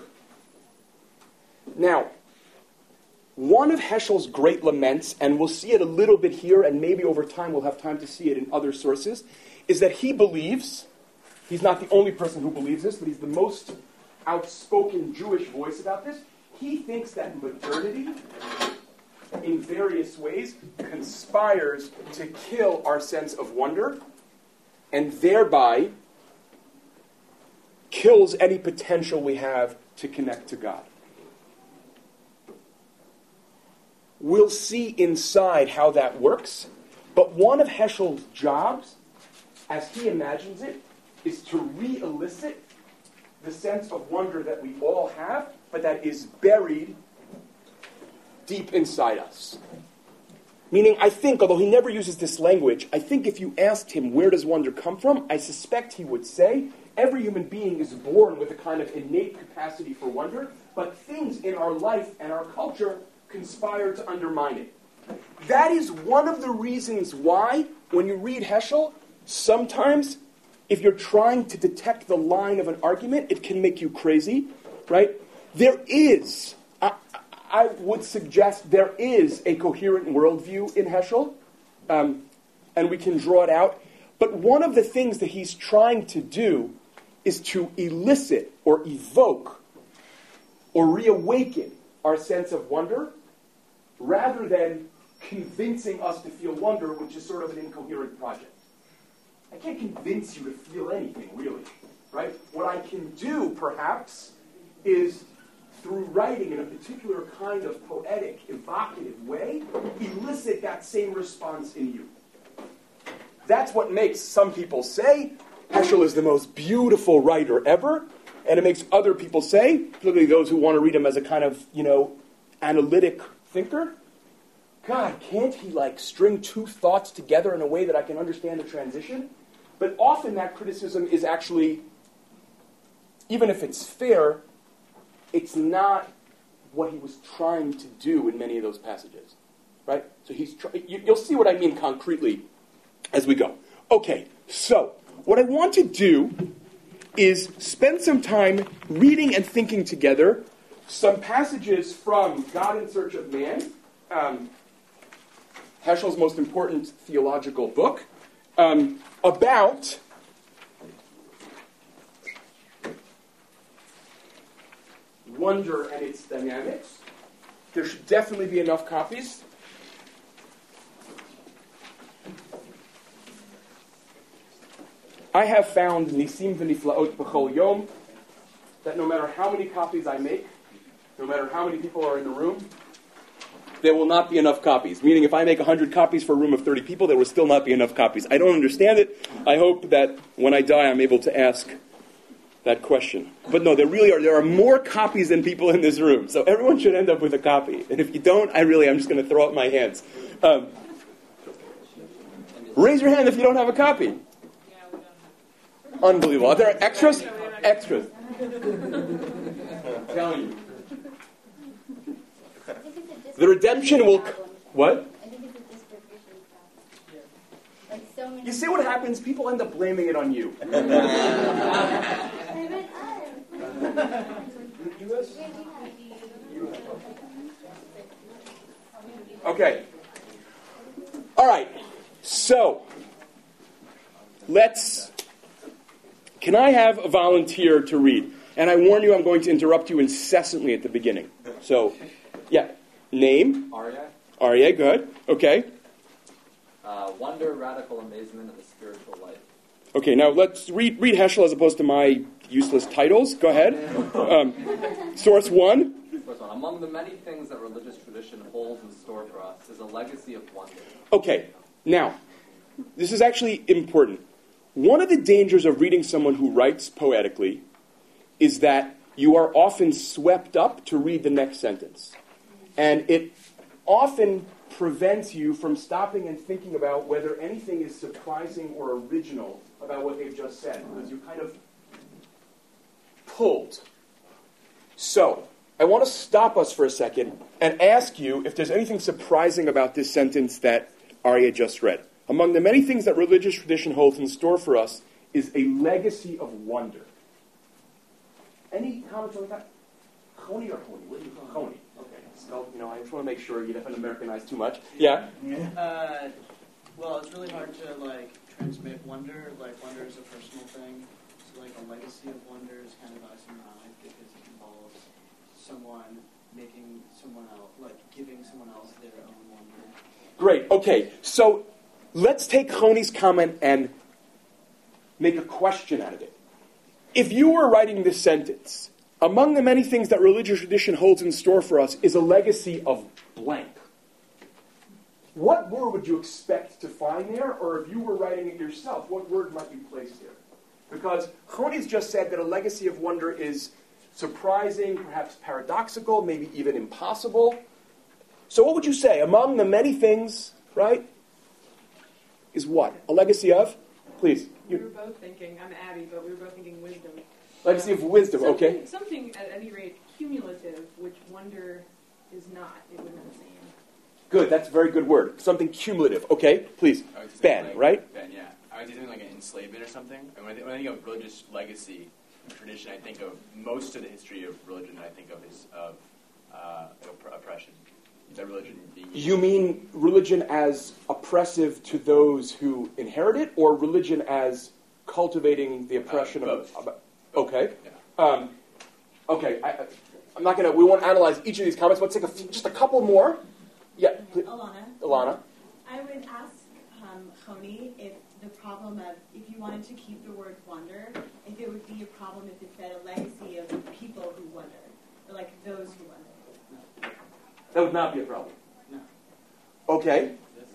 Now, one of Heschel's great laments, and we'll see it a little bit here, and maybe over time we'll have time to see it in other sources, is that he believes, he's not the only person who believes this, but he's the most outspoken Jewish voice about this, he thinks that modernity, in various ways, conspires to kill our sense of wonder, and thereby kills any potential we have to connect to God. We'll see inside how that works, but one of Heschel's jobs, as he imagines it, is to re-elicit the sense of wonder that we all have, but that is buried deep inside us. Meaning, I think, although he never uses this language, I think if you asked him where does wonder come from, I suspect he would say every human being is born with a kind of innate capacity for wonder, but things in our life and our culture conspire to undermine it. That is one of the reasons why, when you read Heschel, sometimes, if you're trying to detect the line of an argument, it can make you crazy, right? There is, I would suggest there is a coherent worldview in Heschel, and we can draw it out. But one of the things that he's trying to do is to elicit or evoke or reawaken our sense of wonder, rather than convincing us to feel wonder, which is sort of an incoherent project. I can't convince you to feel anything, really, right? What I can do, perhaps, is through writing in a particular kind of poetic, evocative way, elicit that same response in you. That's what makes some people say Heschel is the most beautiful writer ever, and it makes other people say, particularly those who want to read him as a kind of, analytic thinker, God, can't he string 2 thoughts together in a way that I can understand the transition? But often that criticism is actually, even if it's fair, it's not what he was trying to do in many of those passages, right? So you'll see what I mean concretely as we go. Okay, so what I want to do is spend some time reading and thinking together some passages from God in Search of Man, Heschel's most important theological book, about Wonder and its Dynamics. There should definitely be enough copies. I have found Nisim v'Niflaot b'chol yom that no matter how many copies I make, no matter how many people are in the room, there will not be enough copies. Meaning if I make 100 copies for a room of 30 people, there will still not be enough copies. I don't understand it. I hope that when I die, I'm able to ask that question. But no, there are more copies than people in this room. So everyone should end up with a copy. And if you don't, I'm just going to throw up my hands. Raise your hand if you don't have a copy. Unbelievable. Are there extras? Extras. I'm telling you. The redemption will... What? I think it's a distribution problem. Like so many... You see what happens? People end up blaming it on you. Okay. All right. So, can I have a volunteer to read? And I warn you, I'm going to interrupt you incessantly at the beginning. So, yeah. Name? Aryeh, good. Okay. Wonder, radical amazement, and the spiritual life. Okay, now let's read Heschel as opposed to my useless titles. Go ahead. Source 1. Source 1. Among the many things that religious tradition holds in store for us is a legacy of wonder. Okay, now, this is actually important. One of the dangers of reading someone who writes poetically is that you are often swept up to read the next sentence. And it often prevents you from stopping and thinking about whether anything is surprising or original about what they've just said, because you're kind of pulled. So, I want to stop us for a second and ask you if there's anything surprising about this sentence that Aryeh just read. Among the many things that religious tradition holds in store for us is a legacy of wonder. Any comments on that? Choni or Choni? What do you call Choni? Okay. So, I just want to make sure you don't Americanize too much. Yeah? Well, it's really hard to, transmit wonder. Wonder is a personal thing. So, a legacy of wonder is kind of oxymoronic because it involves someone making someone else, giving someone else their own wonder. Great. Okay. So, let's take Choni's comment and make a question out of it. If you were writing this sentence, among the many things that religious tradition holds in store for us is a legacy of blank. What word would you expect to find there? Or if you were writing it yourself, what word might you place here? Because Choni's just said that a legacy of wonder is surprising, perhaps paradoxical, maybe even impossible. So what would you say? Among the many things, right, is what? A legacy of? Please. We were both thinking, I'm Abby, but we were both thinking wisdom. Legacy of wisdom, okay. Something, at any rate, cumulative, which wonder is not. It wouldn't be the same. Good, that's a very good word. Something cumulative. Okay, please. Ben, right? Ben, yeah. I would say something like an enslavement or something. And when I think of religious legacy tradition, I think of most of the history of religion I think of is of oppression. Is that religion being used? You mean religion as oppressive to those who inherit it, or religion as cultivating the oppression both. Okay. Yeah. Okay. I'm not going to... We won't analyze each of these comments. Let's take just a couple more. Yeah. Please. Alana. I would ask Choni if the problem of, if you wanted to keep the word wonder, if it would be a problem if it said a legacy of people who wonder, or those who wonder. That would not be a problem. No. Okay.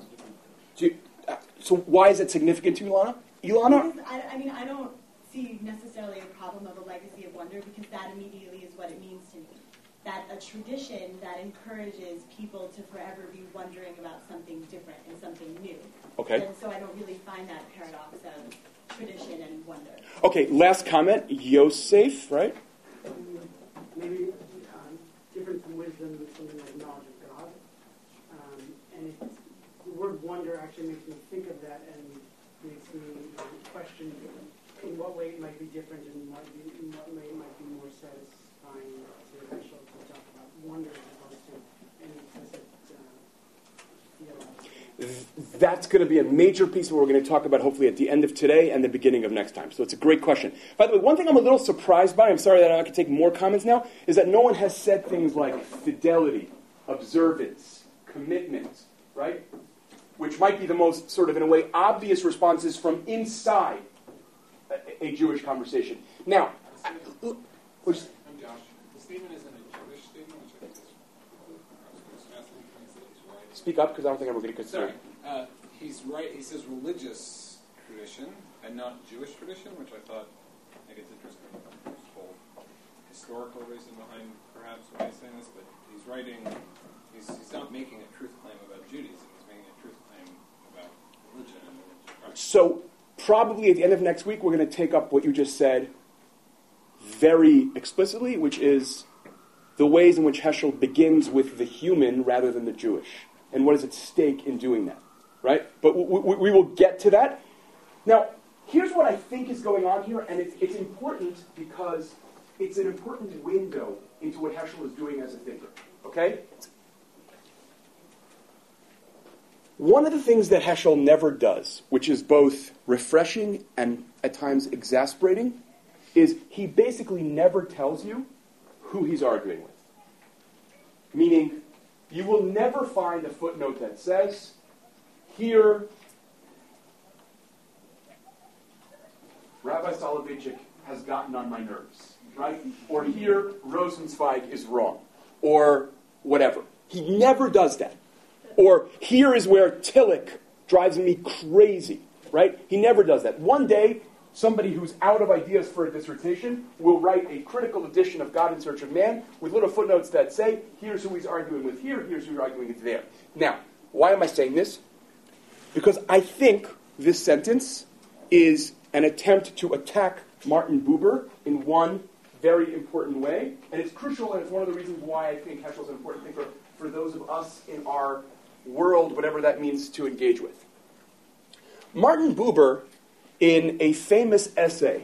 So why is it significant to you, Ilana? Because I don't see necessarily a problem of a legacy of wonder, because that immediately is what it means to me. That a tradition that encourages people to forever be wondering about something different and something new. Okay. And so I don't really find that paradox of tradition and wonder. Okay, last comment. Yosef, right? Maybe different from wisdom is something like knowledge of God. And the word wonder actually makes me think of that and makes me question in what way it might be different and in what way it might be more satisfying to Heschel to talk about wonder as opposed to any implicit theology. that's going to be a major piece of what we're going to talk about hopefully at the end of today and the beginning of next time. So it's a great question. By the way, one thing I'm a little surprised by, I'm sorry that I can take more comments now, is that no one has said things like fidelity, observance, commitment, right? Which might be the most sort of, in a way, obvious responses from inside a Jewish conversation. Now, I'm Josh. The statement isn't a Jewish statement, which I think is right. Speak up, because I don't think everybody could Sorry. say. He's right. He says religious tradition and not Jewish tradition, which I thought, I think it's interesting. There's a whole historical reason behind perhaps why he's saying this, but he's writing, he's not making a truth claim about Judaism. He's making a truth claim about religion and religious practice. So, probably at the end of next week, we're going to take up what you just said very explicitly, which is the ways in which Heschel begins with the human rather than the Jewish, and what is at stake in doing that, right? But we will get to that. Now, here's what I think is going on here, and it's important because it's an important window into what Heschel is doing as a thinker, okay? One of the things that Heschel never does, which is both refreshing and at times exasperating, is he basically never tells you who he's arguing with. Meaning, you will never find a footnote that says, here, Rabbi Soloveitchik has gotten on my nerves, right? Or here, Rosenzweig is wrong, or whatever. He never does that. Or here is where Tillich drives me crazy, right? He never does that. One day, somebody who's out of ideas for a dissertation will write a critical edition of God in Search of Man with little footnotes that say, here's who he's arguing with here, here's who he's arguing with there. Now, why am I saying this? Because I think this sentence is an attempt to attack Martin Buber in one very important way, and it's crucial, and it's one of the reasons why I think Heschel's an important thinker for those of us in our world, whatever that means, to engage with. Martin Buber, in a famous essay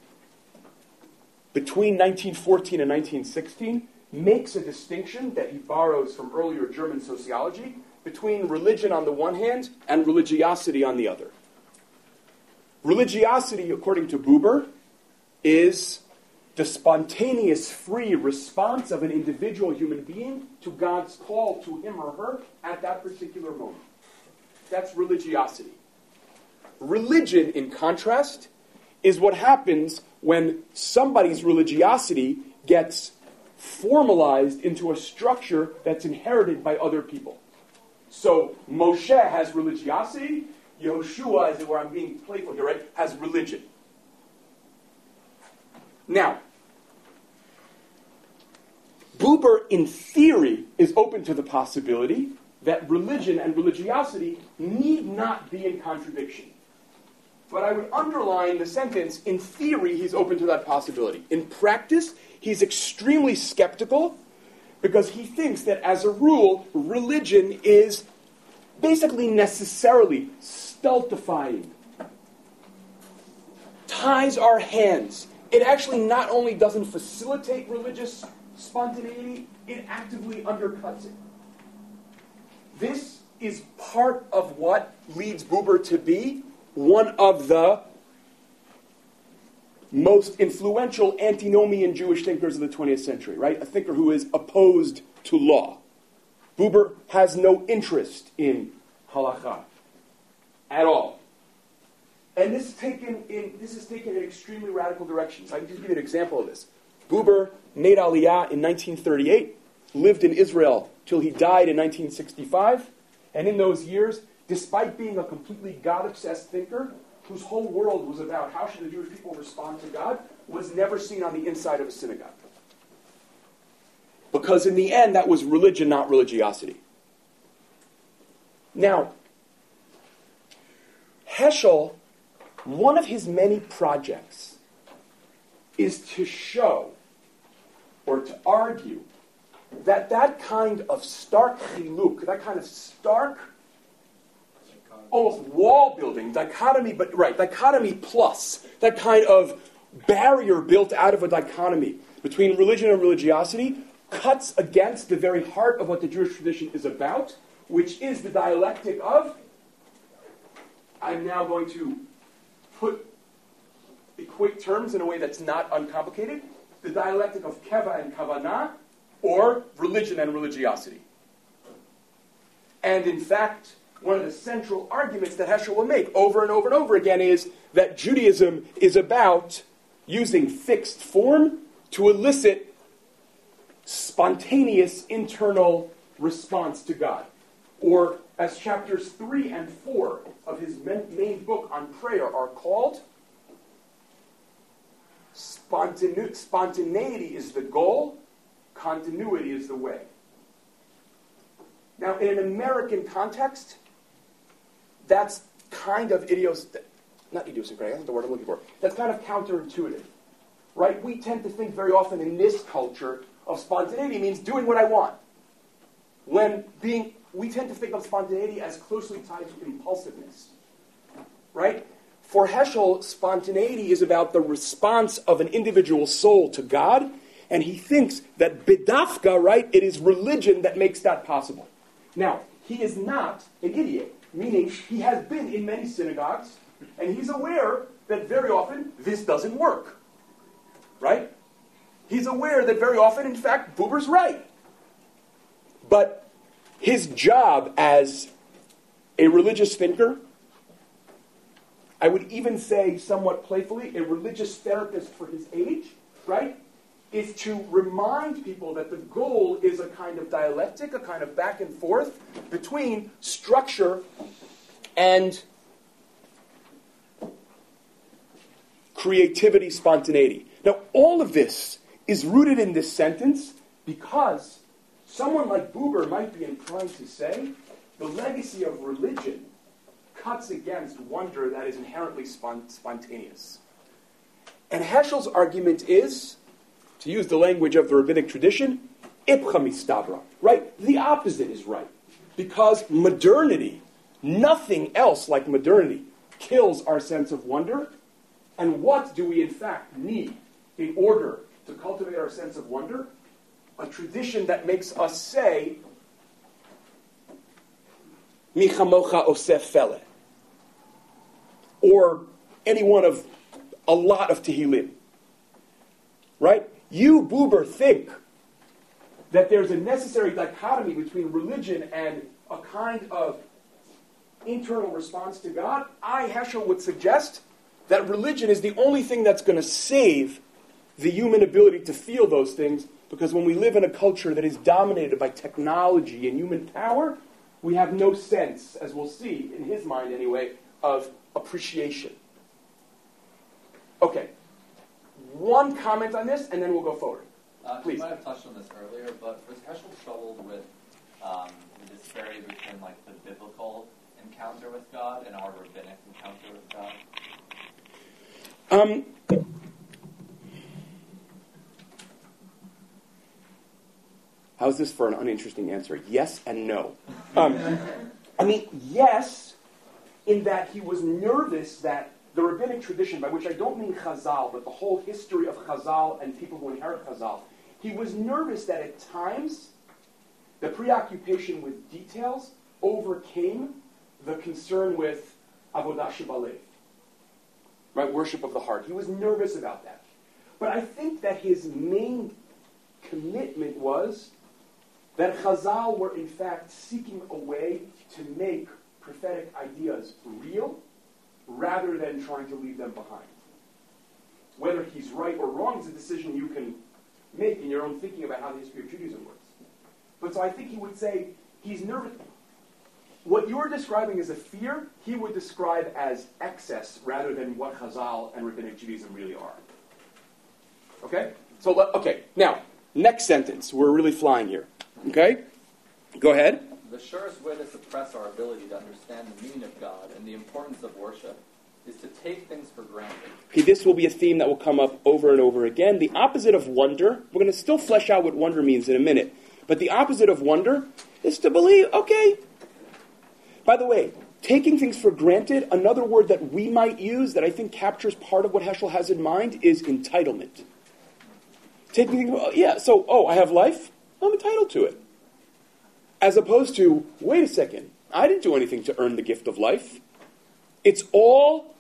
between 1914 and 1916, makes a distinction that he borrows from earlier German sociology between religion on the one hand and religiosity on the other. Religiosity, according to Buber, is the spontaneous, free response of an individual human being to God's call to him or her at that particular moment. That's religiosity. Religion, in contrast, is what happens when somebody's religiosity gets formalized into a structure that's inherited by other people. So Moshe has religiosity, Yehoshua, where I'm being playful here, right, has religion. Now, Buber, in theory, is open to the possibility that religion and religiosity need not be in contradiction. But I would underline the sentence, in theory, he's open to that possibility. In practice, he's extremely skeptical because he thinks that, as a rule, religion is basically necessarily stultifying. Ties our hands. It actually not only doesn't facilitate religious spontaneity, it actively undercuts it. This is part of what leads Buber to be one of the most influential antinomian Jewish thinkers of the 20th century, right? A thinker who is opposed to law. Buber has no interest in halakha at all. And this is taken in extremely radical directions. I can just give you an example of this. Buber made Aliyah in 1938, lived in Israel till he died in 1965, and in those years, despite being a completely God-obsessed thinker, whose whole world was about how should the Jewish people respond to God, was never seen on the inside of a synagogue. Because in the end, that was religion, not religiosity. Now, Heschel, one of his many projects is to show or to argue that that kind of stark chiluk, that kind of stark, almost wall-building, dichotomy plus, that kind of barrier built out of a dichotomy between religion and religiosity cuts against the very heart of what the Jewish tradition is about, which is the dialectic of, I'm now going to equate terms in a way that's not uncomplicated, the dialectic of keva and kavanah, or religion and religiosity. And in fact, one of the central arguments that Heschel will make over and over and over again is that Judaism is about using fixed form to elicit spontaneous internal response to God. Or, as chapters 3 and 4 of his main book on prayer are called, spontaneity is the goal, continuity is the way. Now, in an American context, that's kind of not idiosyncratic, that's the word I'm looking for. That's kind of counterintuitive, right? We tend to think very often in this culture of spontaneity means doing what I want. We tend to think of spontaneity as closely tied to impulsiveness, right? For Heschel, spontaneity is about the response of an individual soul to God, and he thinks that bidafka, right, it is religion that makes that possible. Now, he is not an idiot, meaning he has been in many synagogues, and he's aware that very often this doesn't work, right? He's aware that very often, in fact, Buber's right. But his job as a religious thinker, I would even say somewhat playfully, a religious therapist for his age, right, is to remind people that the goal is a kind of dialectic, a kind of back and forth between structure and creativity, spontaneity. Now, all of this is rooted in this sentence because someone like Buber might be inclined to say the legacy of religion cuts against wonder that is inherently spontaneous. And Heschel's argument is, to use the language of the rabbinic tradition, ipcha mistabra, right? The opposite is right. Because modernity, nothing else like modernity, kills our sense of wonder. And what do we in fact need in order to cultivate our sense of wonder? A tradition that makes us say, Mi chamocha osef fele, or any one of a lot of Tehillim. Right? You, Buber, think that there's a necessary dichotomy between religion and a kind of internal response to God. I, Heschel, would suggest that religion is the only thing that's going to save the human ability to feel those things, because when we live in a culture that is dominated by technology and human power, we have no sense, as we'll see, in his mind anyway, of appreciation. Okay. One comment on this, and then we'll go forward. Please. You might have touched on this earlier, but was Heschel troubled with the disparity between like the biblical encounter with God and our rabbinic encounter with God? How's this for an uninteresting answer? Yes and no. Yes, in that he was nervous that the rabbinic tradition, by which I don't mean Chazal, but the whole history of Chazal and people who inherit Chazal, he was nervous that at times the preoccupation with details overcame the concern with Avodah Shebalev, right, worship of the heart. He was nervous about that. But I think that his main commitment was that Chazal were in fact seeking a way to make prophetic ideas real rather than trying to leave them behind. Whether he's right or wrong is a decision you can make in your own thinking about how the history of Judaism works. But so I think he would say he's nervous. What you're describing as a fear, he would describe as excess rather than what Chazal and Rabbinic Judaism really are. Okay? Now, next sentence. We're really flying here. Okay? Go ahead. The surest way to suppress our ability to understand the meaning of God and the importance of worship is to take things for granted. Okay, this will be a theme that will come up over and over again. The opposite of wonder, we're going to still flesh out what wonder means in a minute, but the opposite of wonder is to believe, okay. By the way, taking things for granted, another word that we might use that I think captures part of what Heschel has in mind is entitlement. Taking things, I have life, I'm entitled to it. As opposed to, wait a second, I didn't do anything to earn the gift of life. It's all,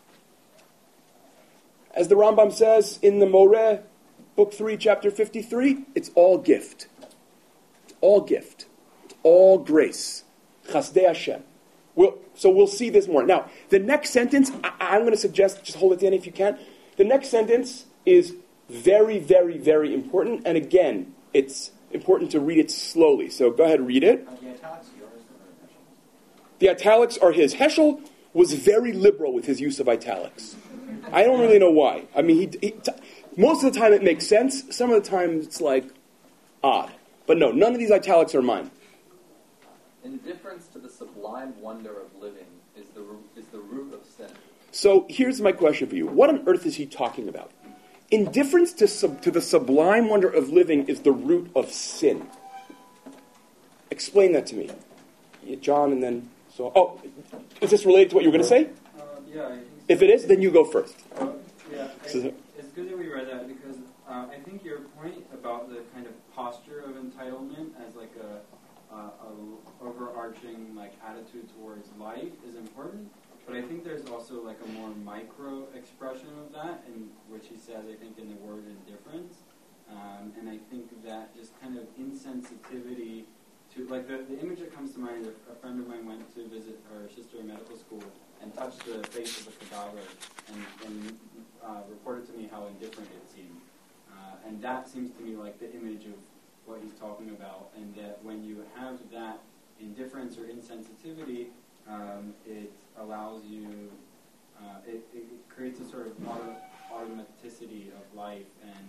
as the Rambam says in the Moreh, Book 3, Chapter 53, it's all gift. It's all gift. It's all grace. Chasdei Hashem. So we'll see this more. Now, the next sentence, I'm going to suggest, just hold it in if you can. The next sentence is very, very, very important. And again, it's important to read it slowly. So go ahead and read it. The italics are yours or Heschel? The italics are his. Heschel was very liberal with his use of italics. I don't really know why. I mean, most of the time it makes sense. Some of the time it's like odd. But no, none of these italics are mine. Indifference to the sublime wonder of living is the root of sin. So here's my question for you. What on earth is he talking about? Indifference to the sublime wonder of living is the root of sin. Explain that to me. John, and then... is this related to what you were going to say? Yeah, I think so. If it is, then you go first. It's good that we read that because I think your point about the kind of posture of entitlement as like a overarching like attitude towards life is important, but I think there's also like a more micro expression of that, in which he says, I think, in the word indifference, and I think that just kind of insensitivity to, like the image that comes to mind, a friend of mine went to visit her sister in medical school and touched the face of a cadaver and reported to me how indifferent it seemed, and that seems to me like the image of what he's talking about, and that when you have that indifference or insensitivity, it allows you, it creates a sort of automaticity of life,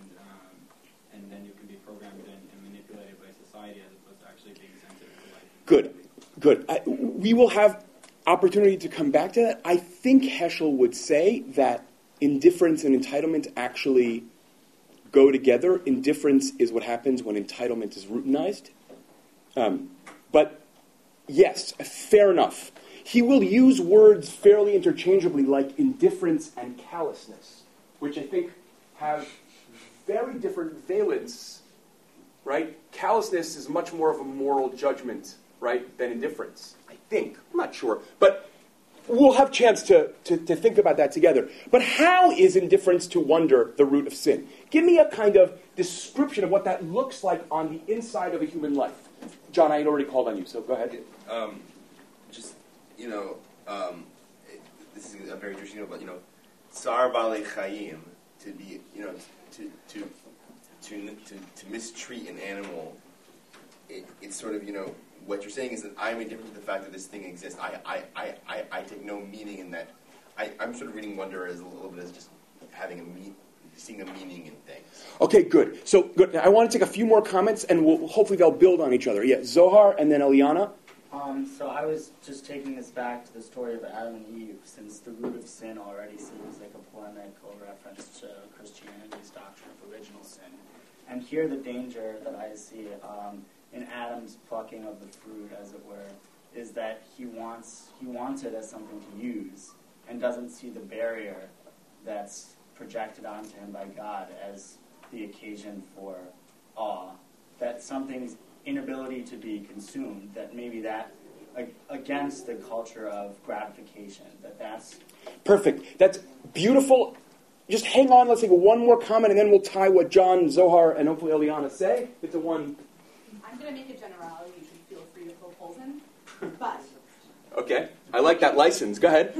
and then you can be programmed and manipulated by society as opposed to actually being sensitive to life. Good. We will have opportunity to come back to that. I think Heschel would say that indifference and entitlement actually go together. Indifference is what happens when entitlement is routinized. But yes, fair enough. He will use words fairly interchangeably like indifference and callousness, which I think have very different valence, right? Callousness is much more of a moral judgment, right, than indifference, I think. I'm not sure. But we'll have a chance to think about that together. But how is indifference to wonder the root of sin? Give me a kind of description of what that looks like on the inside of a human life. John, I had already called on you, so go ahead. This is a very traditional, but tsar balei chayim, to be, to mistreat an animal. It's sort of, what you're saying is that I'm indifferent to the fact that this thing exists. I take no meaning in that. I'm sort of reading wonder as a little bit as just seeing a meaning in things. Okay, good. So, good. I want to take a few more comments, and hopefully they'll build on each other. Yeah, Zohar and then Eliana. So I was just taking this back to the story of Adam and Eve, since the root of sin already seems like a polemical reference to Christianity's doctrine of original sin. And here the danger that I see in Adam's plucking of the fruit, as it were, is that he wants it as something to use and doesn't see the barrier that's projected onto him by God as the occasion for awe. That something's inability to be consumed, that maybe that against the culture of gratification, that's... Perfect. That's beautiful. Just hang on, let's take one more comment, and then we'll tie what John, Zohar, and hopefully Eliana say into one. I'm going to make a generality. You should feel free to poke holes in. But... Okay. I like that license. Go ahead.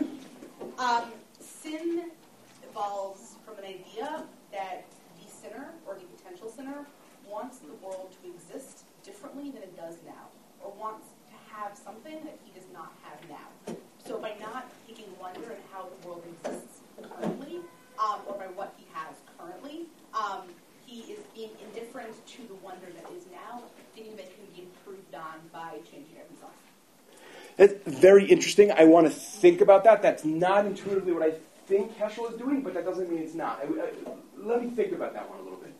Sin evolves from an idea that the sinner, or the potential sinner, wants the world to exist differently than it does now, or wants to have something that he does not have now. So by not taking wonder at how the world exists currently, or by what he has currently, he is being indifferent to the wonder that is now, thinking that can be improved on by changing everything. That's very interesting. I want to think about that. That's not intuitively what I think Heschel is doing, but that doesn't mean it's not. Let me think about that one a little bit.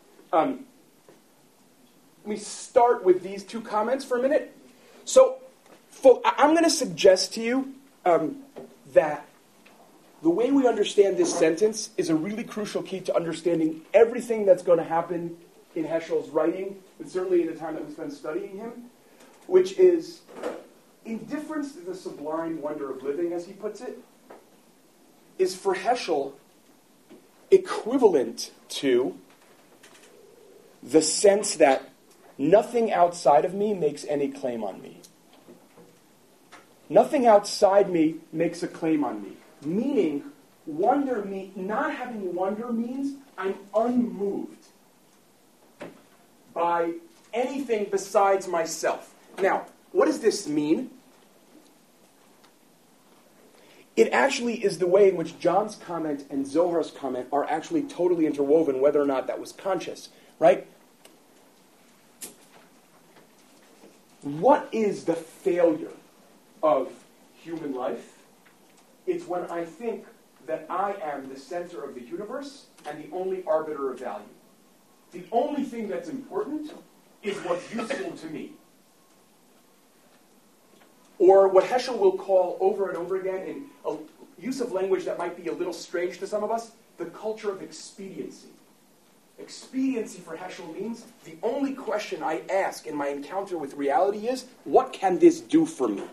Let me start with these two comments for a minute. So, I'm going to suggest to you that the way we understand this sentence is a really crucial key to understanding everything that's going to happen in Heschel's writing, and certainly in the time that we spend studying him. which is indifference to the sublime wonder of living, as he puts it, is for Heschel equivalent to the sense that nothing outside of me makes any claim on me. Nothing outside me makes a claim on me. Meaning, not having wonder means I'm unmoved by anything besides myself. Now, what does this mean? It actually is the way in which John's comment and Zohar's comment are actually totally interwoven, whether or not that was conscious, right? What is the failure of human life? It's when I think that I am the center of the universe and the only arbiter of value. The only thing that's important is what's useful to me. Or what Heschel will call over and over again, in a use of language that might be a little strange to some of us, the culture of expediency. Expediency for Heschel means the only question I ask in my encounter with reality is, what can this do for me?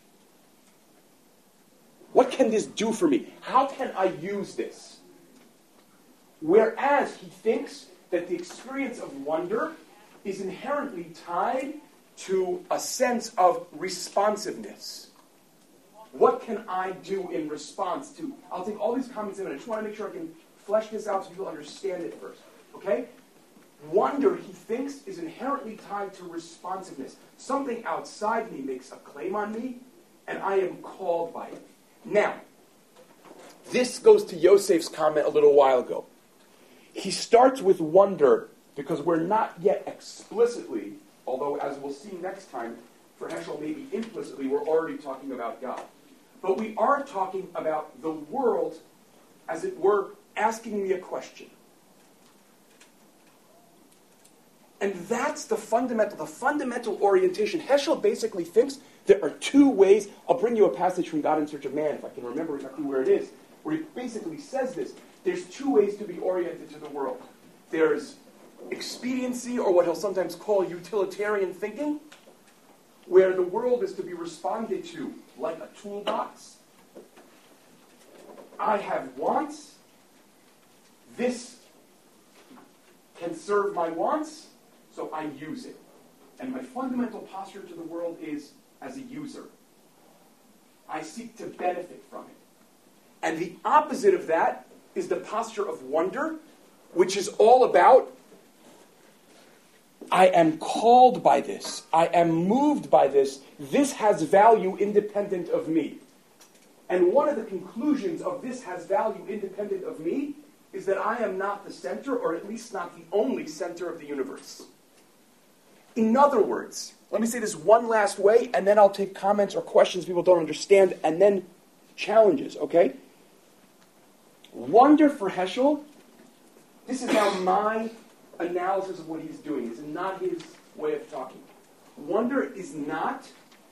What can this do for me? How can I use this? Whereas he thinks that the experience of wonder is inherently tied to a sense of responsiveness. What can I do in response to? I'll take all these comments in a minute. I just want to make sure I can flesh this out so people understand it first. Okay? Wonder, he thinks, is inherently tied to responsiveness. Something outside me makes a claim on me, and I am called by it. Now, this goes to Yosef's comment a little while ago. He starts with wonder because we're not yet explicitly, although as we'll see next time, for Heschel maybe implicitly, we're already talking about God. But we are talking about the world, as it were, asking me a question. And that's the fundamental orientation. Heschel basically thinks there are two ways. I'll bring you a passage from God in Search of Man, if I can remember exactly where it is, where he basically says this. There's two ways to be oriented to the world. There's expediency, or what he'll sometimes call utilitarian thinking, where the world is to be responded to like a toolbox. I have wants. This can serve my wants, so I use it. And my fundamental posture to the world is as a user. I seek to benefit from it. And the opposite of that is the posture of wonder, which is all about, I am called by this. I am moved by this. This has value independent of me. And one of the conclusions of this has value independent of me is that I am not the center, or at least not the only center of the universe. In other words, let me say this one last way, and then I'll take comments or questions people don't understand, and then challenges, okay? Wonder for Heschel, this is now my analysis of what he's doing. This is not his way of talking. Wonder is not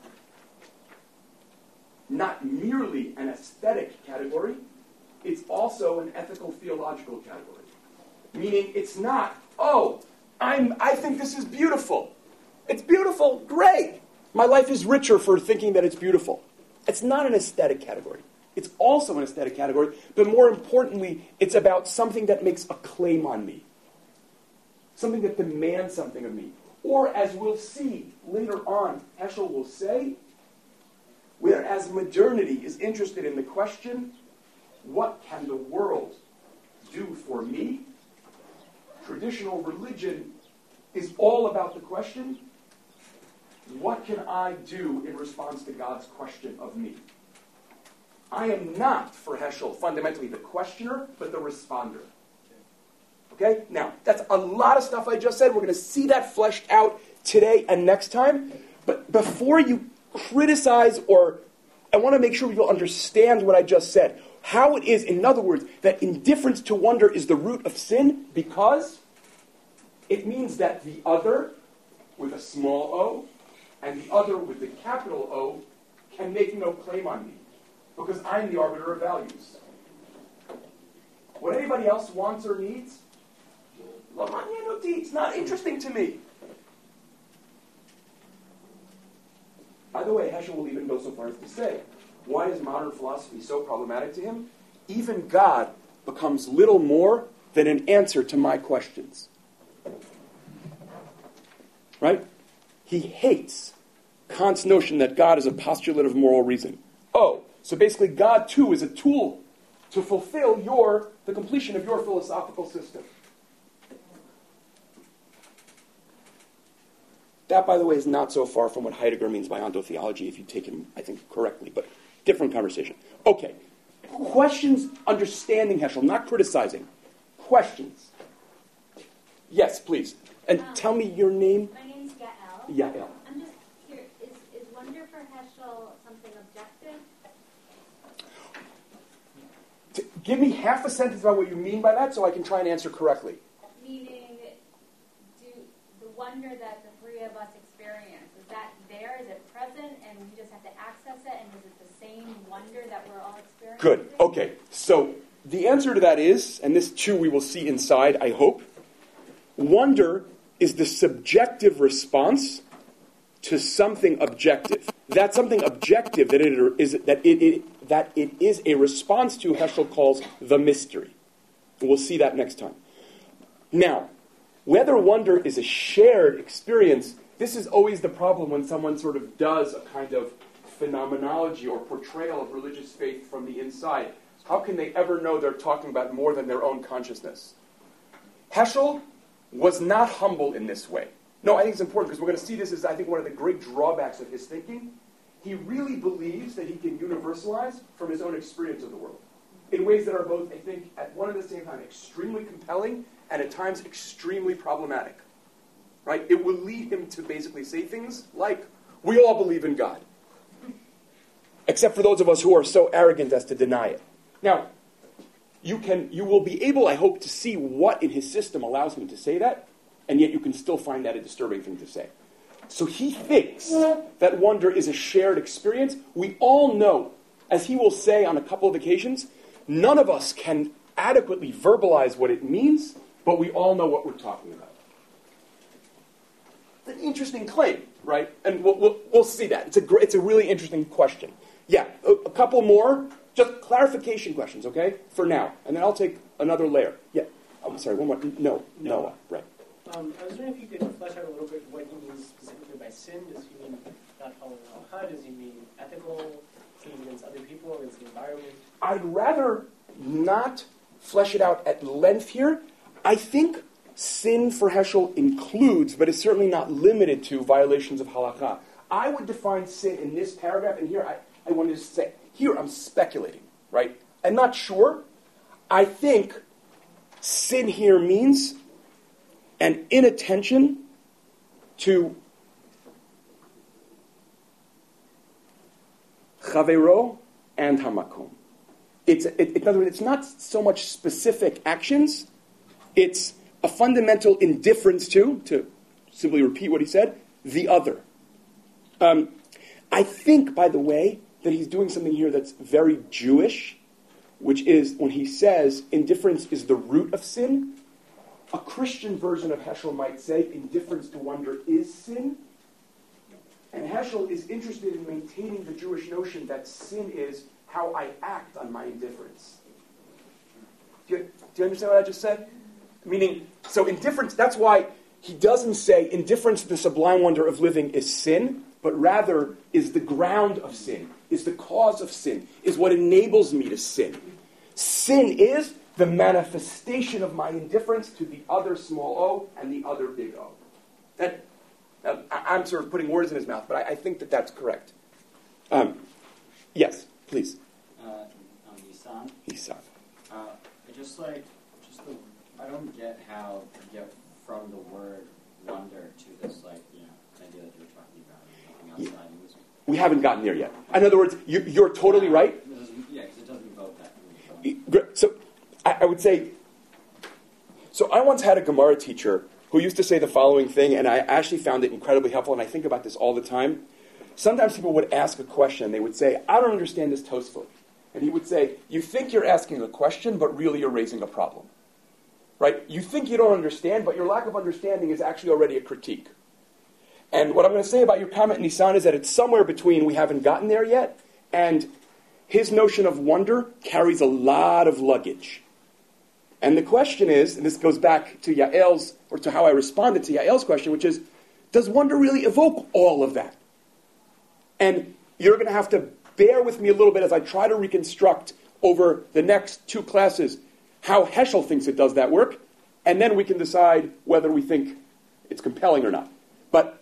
merely an aesthetic category, it's also an ethical theological category. Meaning it's not, I think this is beautiful. It's beautiful, great. My life is richer for thinking that it's beautiful. It's not an aesthetic category. It's also an aesthetic category, but more importantly, it's about something that makes a claim on me. Something that demands something of me. Or, as we'll see later on, Heschel will say, whereas modernity is interested in the question, what can the world do for me? Traditional religion is all about the question, what can I do in response to God's question of me? I am not, for Heschel, fundamentally the questioner, but the responder. Okay? Now, that's a lot of stuff I just said. We're going to see that fleshed out today and next time. But before you criticize, or I want to make sure people understand what I just said. How it is, in other words, that indifference to wonder is the root of sin, because it means that the other, with a small o, and the other with the capital O, can make no claim on me, because I'm the arbiter of values. What anybody else wants or needs, it's not interesting to me. By the way, Heschel will even go so far as to say, why is modern philosophy so problematic to him? Even God becomes little more than an answer to my questions. Right? He hates Kant's notion that God is a postulate of moral reason. Oh, so basically God too is a tool to fulfill the completion of your philosophical system. That, by the way, is not so far from what Heidegger means by ontotheology, if you take him, I think, correctly, but different conversation. Okay. Questions understanding Heschel, not criticizing. Questions. Yes, please. And tell me your name. My name's Yael. Yael. I'm just curious, is wonder for Heschel something objective? Give me half a sentence about what you mean by that so I can try and answer correctly. Meaning, the wonder that the three of us experience, is that there? Is it present and we just have to access it? And is it the same wonder that we're all experiencing? Good. Okay. So the answer to that is, and this too we will see inside, I hope, wonder is the subjective response to something objective. That something objective that it is a response to, Heschel calls the mystery. And we'll see that next time. Now, whether wonder is a shared experience, this is always the problem when someone sort of does a kind of phenomenology or portrayal of religious faith from the inside. How can they ever know they're talking about more than their own consciousness? Heschel was not humble in this way. No, I think it's important because we're going to see this as, I think, one of the great drawbacks of his thinking. He really believes that he can universalize from his own experience of the world in ways that are both, I think, at one and the same time extremely compelling and at times extremely problematic. Right? It will lead him to basically say things like, we all believe in God. Except for those of us who are so arrogant as to deny it. Now, you will be able, I hope, to see what in his system allows him to say that, and yet you can still find that a disturbing thing to say. So he thinks that wonder is a shared experience. We all know, as he will say on a couple of occasions, none of us can adequately verbalize what it means, but we all know what we're talking about. It's an interesting claim, right? And we'll see that. It's a really interesting question. Yeah, a couple more, just clarification questions, okay, for now. And then I'll take another layer. Yeah, I'm sorry, one more. Noah, right. I was wondering if you could flesh out a little bit what he means specifically by sin. Does he mean not following halacha? Does he mean ethical? Does he mean against other people, against the environment? I'd rather not flesh it out at length here. I think sin for Heschel includes, but is certainly not limited to, violations of halakha. I would define sin in this paragraph, and here I wanted to say, here I'm speculating, right? I'm not sure. I think sin here means an inattention to chavero and hamakom. In other words, it's not so much specific actions, it's a fundamental indifference to simply repeat what he said, the other. I think, by the way, that he's doing something here that's very Jewish, which is when he says indifference is the root of sin. A Christian version of Heschel might say indifference to wonder is sin. And Heschel is interested in maintaining the Jewish notion that sin is how I act on my indifference. Do you understand what I just said? Meaning, so indifference, that's why he doesn't say indifference to the sublime wonder of living is sin, but rather is the ground of sin, is the cause of sin, is what enables me to sin. Sin is the manifestation of my indifference to the other small o and the other big O. I'm sort of putting words in his mouth, but I think that that's correct. Yes, please. Isan. Isan. I don't get how to get from the word wonder to this, idea that you're talking about, anything outside of this. We haven't gotten there yet. In other words, you're totally right. Yeah, because it doesn't invoke that. So I would say, so I once had a Gemara teacher who used to say the following thing, and I actually found it incredibly helpful, and I think about this all the time. Sometimes people would ask a question, and they would say, I don't understand this Tosfot. And he would say, you think you're asking a question, but really you're raising a problem. Right? You think you don't understand, but your lack of understanding is actually already a critique. And what I'm going to say about your comment, Nissan, is that it's somewhere between we haven't gotten there yet, and his notion of wonder carries a lot of luggage. And the question is, and this goes back to Yael's, or to how I responded to Yael's question, which is, does wonder really evoke all of that? And you're going to have to bear with me a little bit as I try to reconstruct over the next 2 classes how Heschel thinks it does that work, and then we can decide whether we think it's compelling or not. But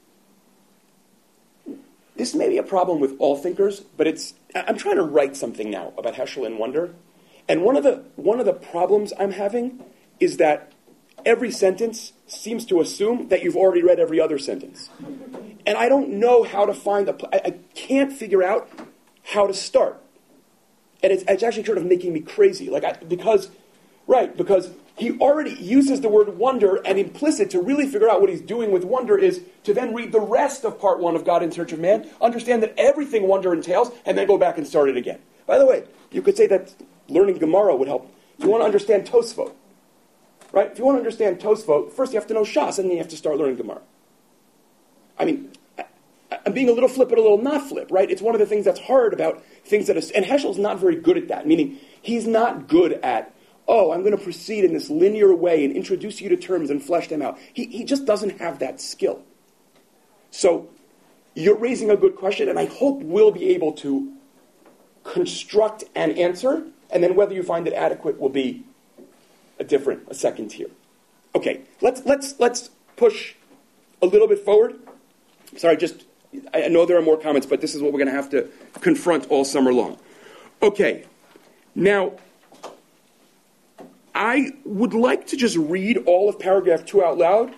this may be a problem with all thinkers, but I'm trying to write something now about Heschel and wonder. And one of the problems I'm having is that every sentence seems to assume that you've already read every other sentence. And I don't know how to find I can't figure out how to start. And it's actually sort of making me crazy. Because he already uses the word wonder, and implicit to really figure out what he's doing with wonder is to then read the rest of part 1 of God in Search of Man, understand that everything wonder entails, and then go back and start it again. By the way, you could say that learning Gemara would help. If you want to understand Tosfot, right? If you want to understand Tosfot, first you have to know Shas, and then you have to start learning Gemara. I mean, I'm being a little flip, but a little not flip, right? It's one of the things that's hard about things that and Heschel's not very good at that, meaning he's not good at, I'm going to proceed in this linear way and introduce you to terms and flesh them out. He just doesn't have that skill. So you're raising a good question, and I hope we'll be able to construct an answer, and then whether you find it adequate will be a second tier. Okay, let's push a little bit forward. Sorry, I know there are more comments, but this is what we're going to have to confront all summer long. Okay, now, I would like to just read all of paragraph 2 out loud,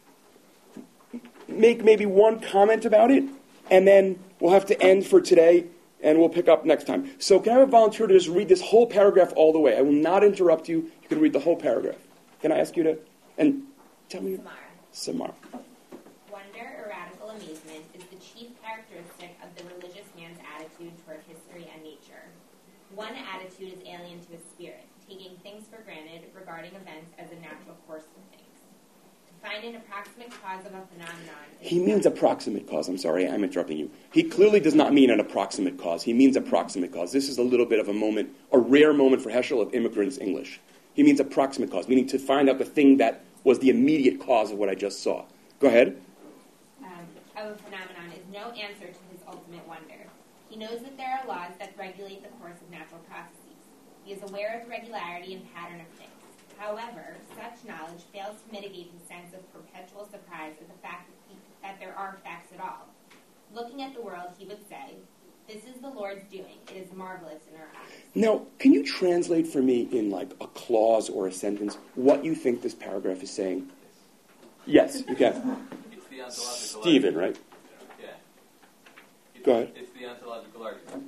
make maybe one comment about it, and then we'll have to end for today, and we'll pick up next time. So can I have a volunteer to just read this whole paragraph all the way? I will not interrupt you. You can read the whole paragraph. Can I ask you to? And tell me. Samara. Wonder or radical amazement is the chief characteristic of the religious man's attitude toward history and nature. One attitude is alien to his spirit, taking things for granted, regarding events as a natural course of things. To find an approximate cause of a phenomenon... He means approximate cause. I'm sorry, I'm interrupting you. He clearly does not mean an approximate cause. He means approximate cause. This is a little bit of a rare moment for Heschel of immigrant's English. He means approximate cause, meaning to find out the thing that was the immediate cause of what I just saw. Go ahead. Of a phenomenon is no answer to his ultimate wonder. He knows that there are laws that regulate the course of natural processes. He is aware of the regularity and pattern of things. However, such knowledge fails to mitigate his sense of perpetual surprise at the fact that there are facts at all. Looking at the world, he would say, "This is the Lord's doing. It is marvelous in our eyes." Now, can you translate for me in a clause or a sentence what you think this paragraph is saying? Yes, you can. It's the ontological Stephen, right? Yeah. Go ahead. It's the ontological argument.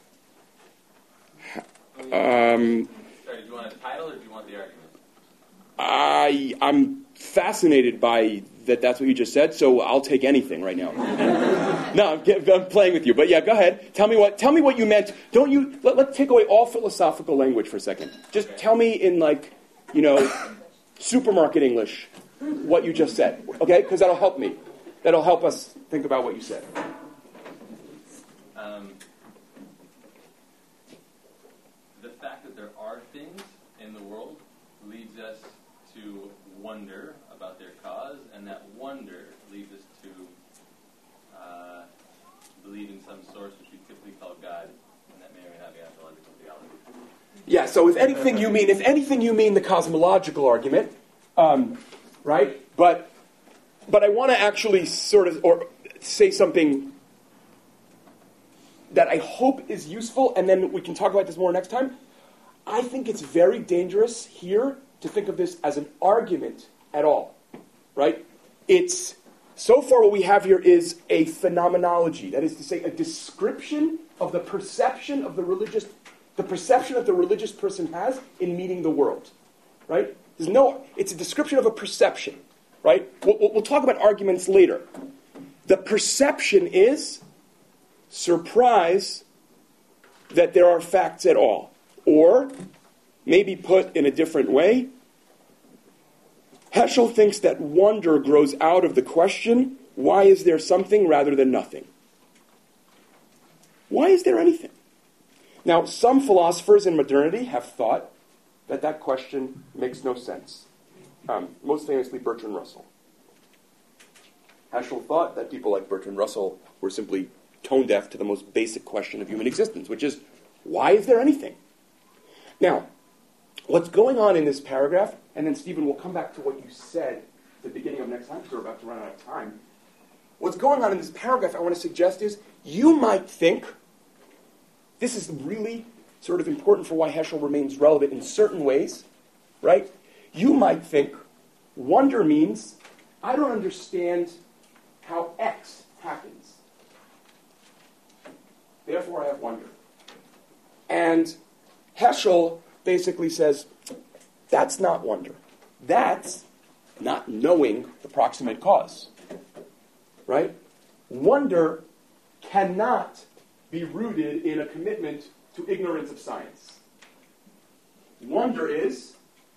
Sorry, do you want a title or do you want the argument? I'm fascinated by that's what you just said, so I'll take anything right now. No, I'm playing with you, but yeah, go ahead. Tell me what you meant. Don't you? Let's take away all philosophical language for a second. Just tell me in supermarket English what you just said, okay? Because that'll help me. That'll help us think about what you said. The fact that there are things in the world leads us to wonder about their cause, and that wonder leads us to believe in some source which we typically call God, and that may or may not be ontological theology. Yeah, so if anything you mean the cosmological argument, right? But I want to actually say something that I hope is useful, and then we can talk about this more next time. I think it's very dangerous here to think of this as an argument at all, right? So far what we have here is a phenomenology, that is to say, a description of the perception that the religious person has in meeting the world, right? It's a description of a perception, right? We'll talk about arguments later. The perception is surprise that there are facts at all. Or, maybe put in a different way, Heschel thinks that wonder grows out of the question, Why is there something rather than nothing? Why is there anything? Now, some philosophers in modernity have thought that that question makes no sense. Most famously, Bertrand Russell. Heschel thought that people like Bertrand Russell were simply tone deaf to the most basic question of human existence, which is, why is there anything? Now, what's going on in this paragraph, and then Stephen, we'll come back to what you said at the beginning of next time, because we're about to run out of time. What's going on in this paragraph I want to suggest is, you might think, this is really sort of important for why Heschel remains relevant in certain ways, right? You might think, wonder means, I don't understand how X happens. Therefore, I have wonder. And Heschel basically says, that's not wonder. That's not knowing the proximate cause. Right? Wonder cannot be rooted in a commitment to ignorance of science. Wonder is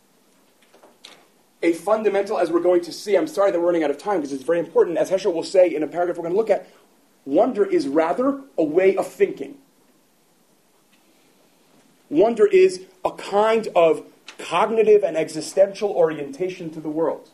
a fundamental, as we're going to see, I'm sorry that we're running out of time because it's very important, as Heschel will say in a paragraph we're going to look at, wonder is rather a way of thinking. Wonder is a kind of cognitive and existential orientation to the world.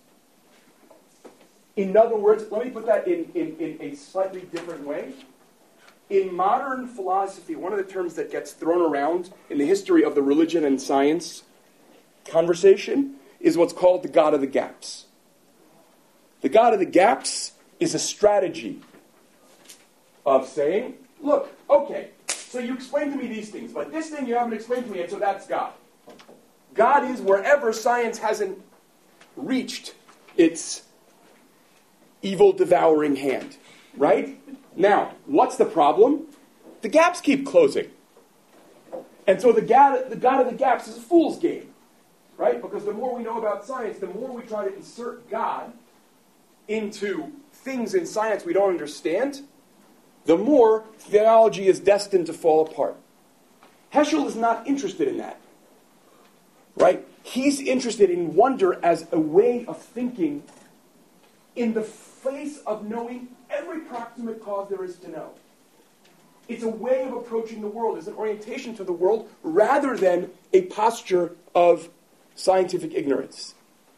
In other words, let me put that in a slightly different way. In modern philosophy, one of the terms that gets thrown around in the history of the religion and science conversation is what's called the God of the gaps. The God of the gaps is a strategy of saying, look, okay, so you explained to me these things, but this thing you haven't explained to me yet, so that's God. God is wherever science hasn't reached its evil devouring hand, right? Now, what's the problem? The gaps keep closing. And so the God of the gaps is a fool's game, right? Because the more we know about science, the more we try to insert God into things in science we don't understand, the more theology is destined to fall apart. Heschel is not interested in that, right? He's interested in wonder as a way of thinking in the face of knowing every proximate cause there is to know. It's a way of approaching the world. It's an orientation to the world rather than a posture of scientific ignorance.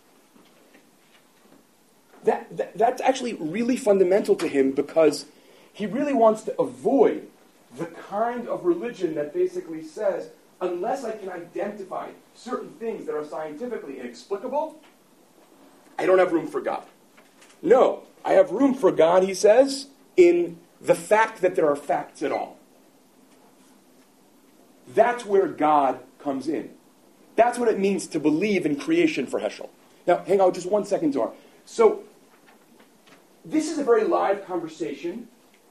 That's actually really fundamental to him because he really wants to avoid the kind of religion that basically says, unless I can identify certain things that are scientifically inexplicable, I don't have room for God. No, I have room for God, he says, in the fact that there are facts at all. That's where God comes in. That's what it means to believe in creation for Heschel. Now, hang on just 1 second, Zora. So, this is a very live conversation.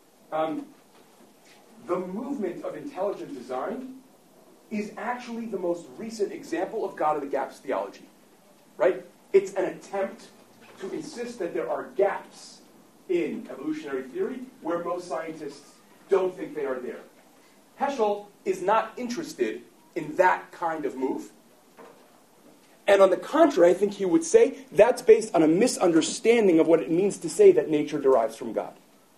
The movement of intelligent design is actually the most recent example of God of the gaps theology. Right? It's an attempt to insist that there are gaps in evolutionary theory where most scientists don't think they are there. Heschel is not interested in that kind of move. And on the contrary, I think he would say that's based on a misunderstanding of what it means to say that nature derives from God.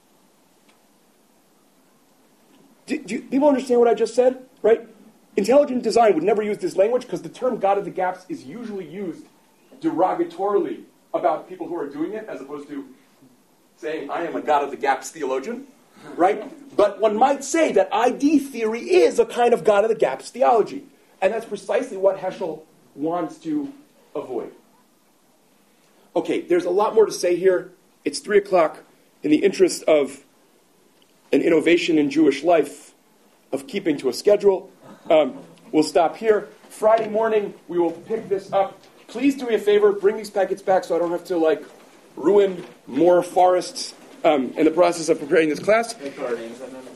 Do people understand what I just said? Right? Intelligent design would never use this language because the term God of the gaps is usually used derogatorily about people who are doing it as opposed to saying, I am a God of the gaps theologian. Right? But one might say that ID theory is a kind of God of the gaps theology. And that's precisely what Heschel wants to avoid. Okay, there's a lot more to say here. It's 3 o'clock. In the interest of an innovation in Jewish life, of keeping to a schedule, we'll stop here. Friday morning, we will pick this up. Please do me a favor, bring these packets back so I don't have to, ruin more forests in the process of preparing this class.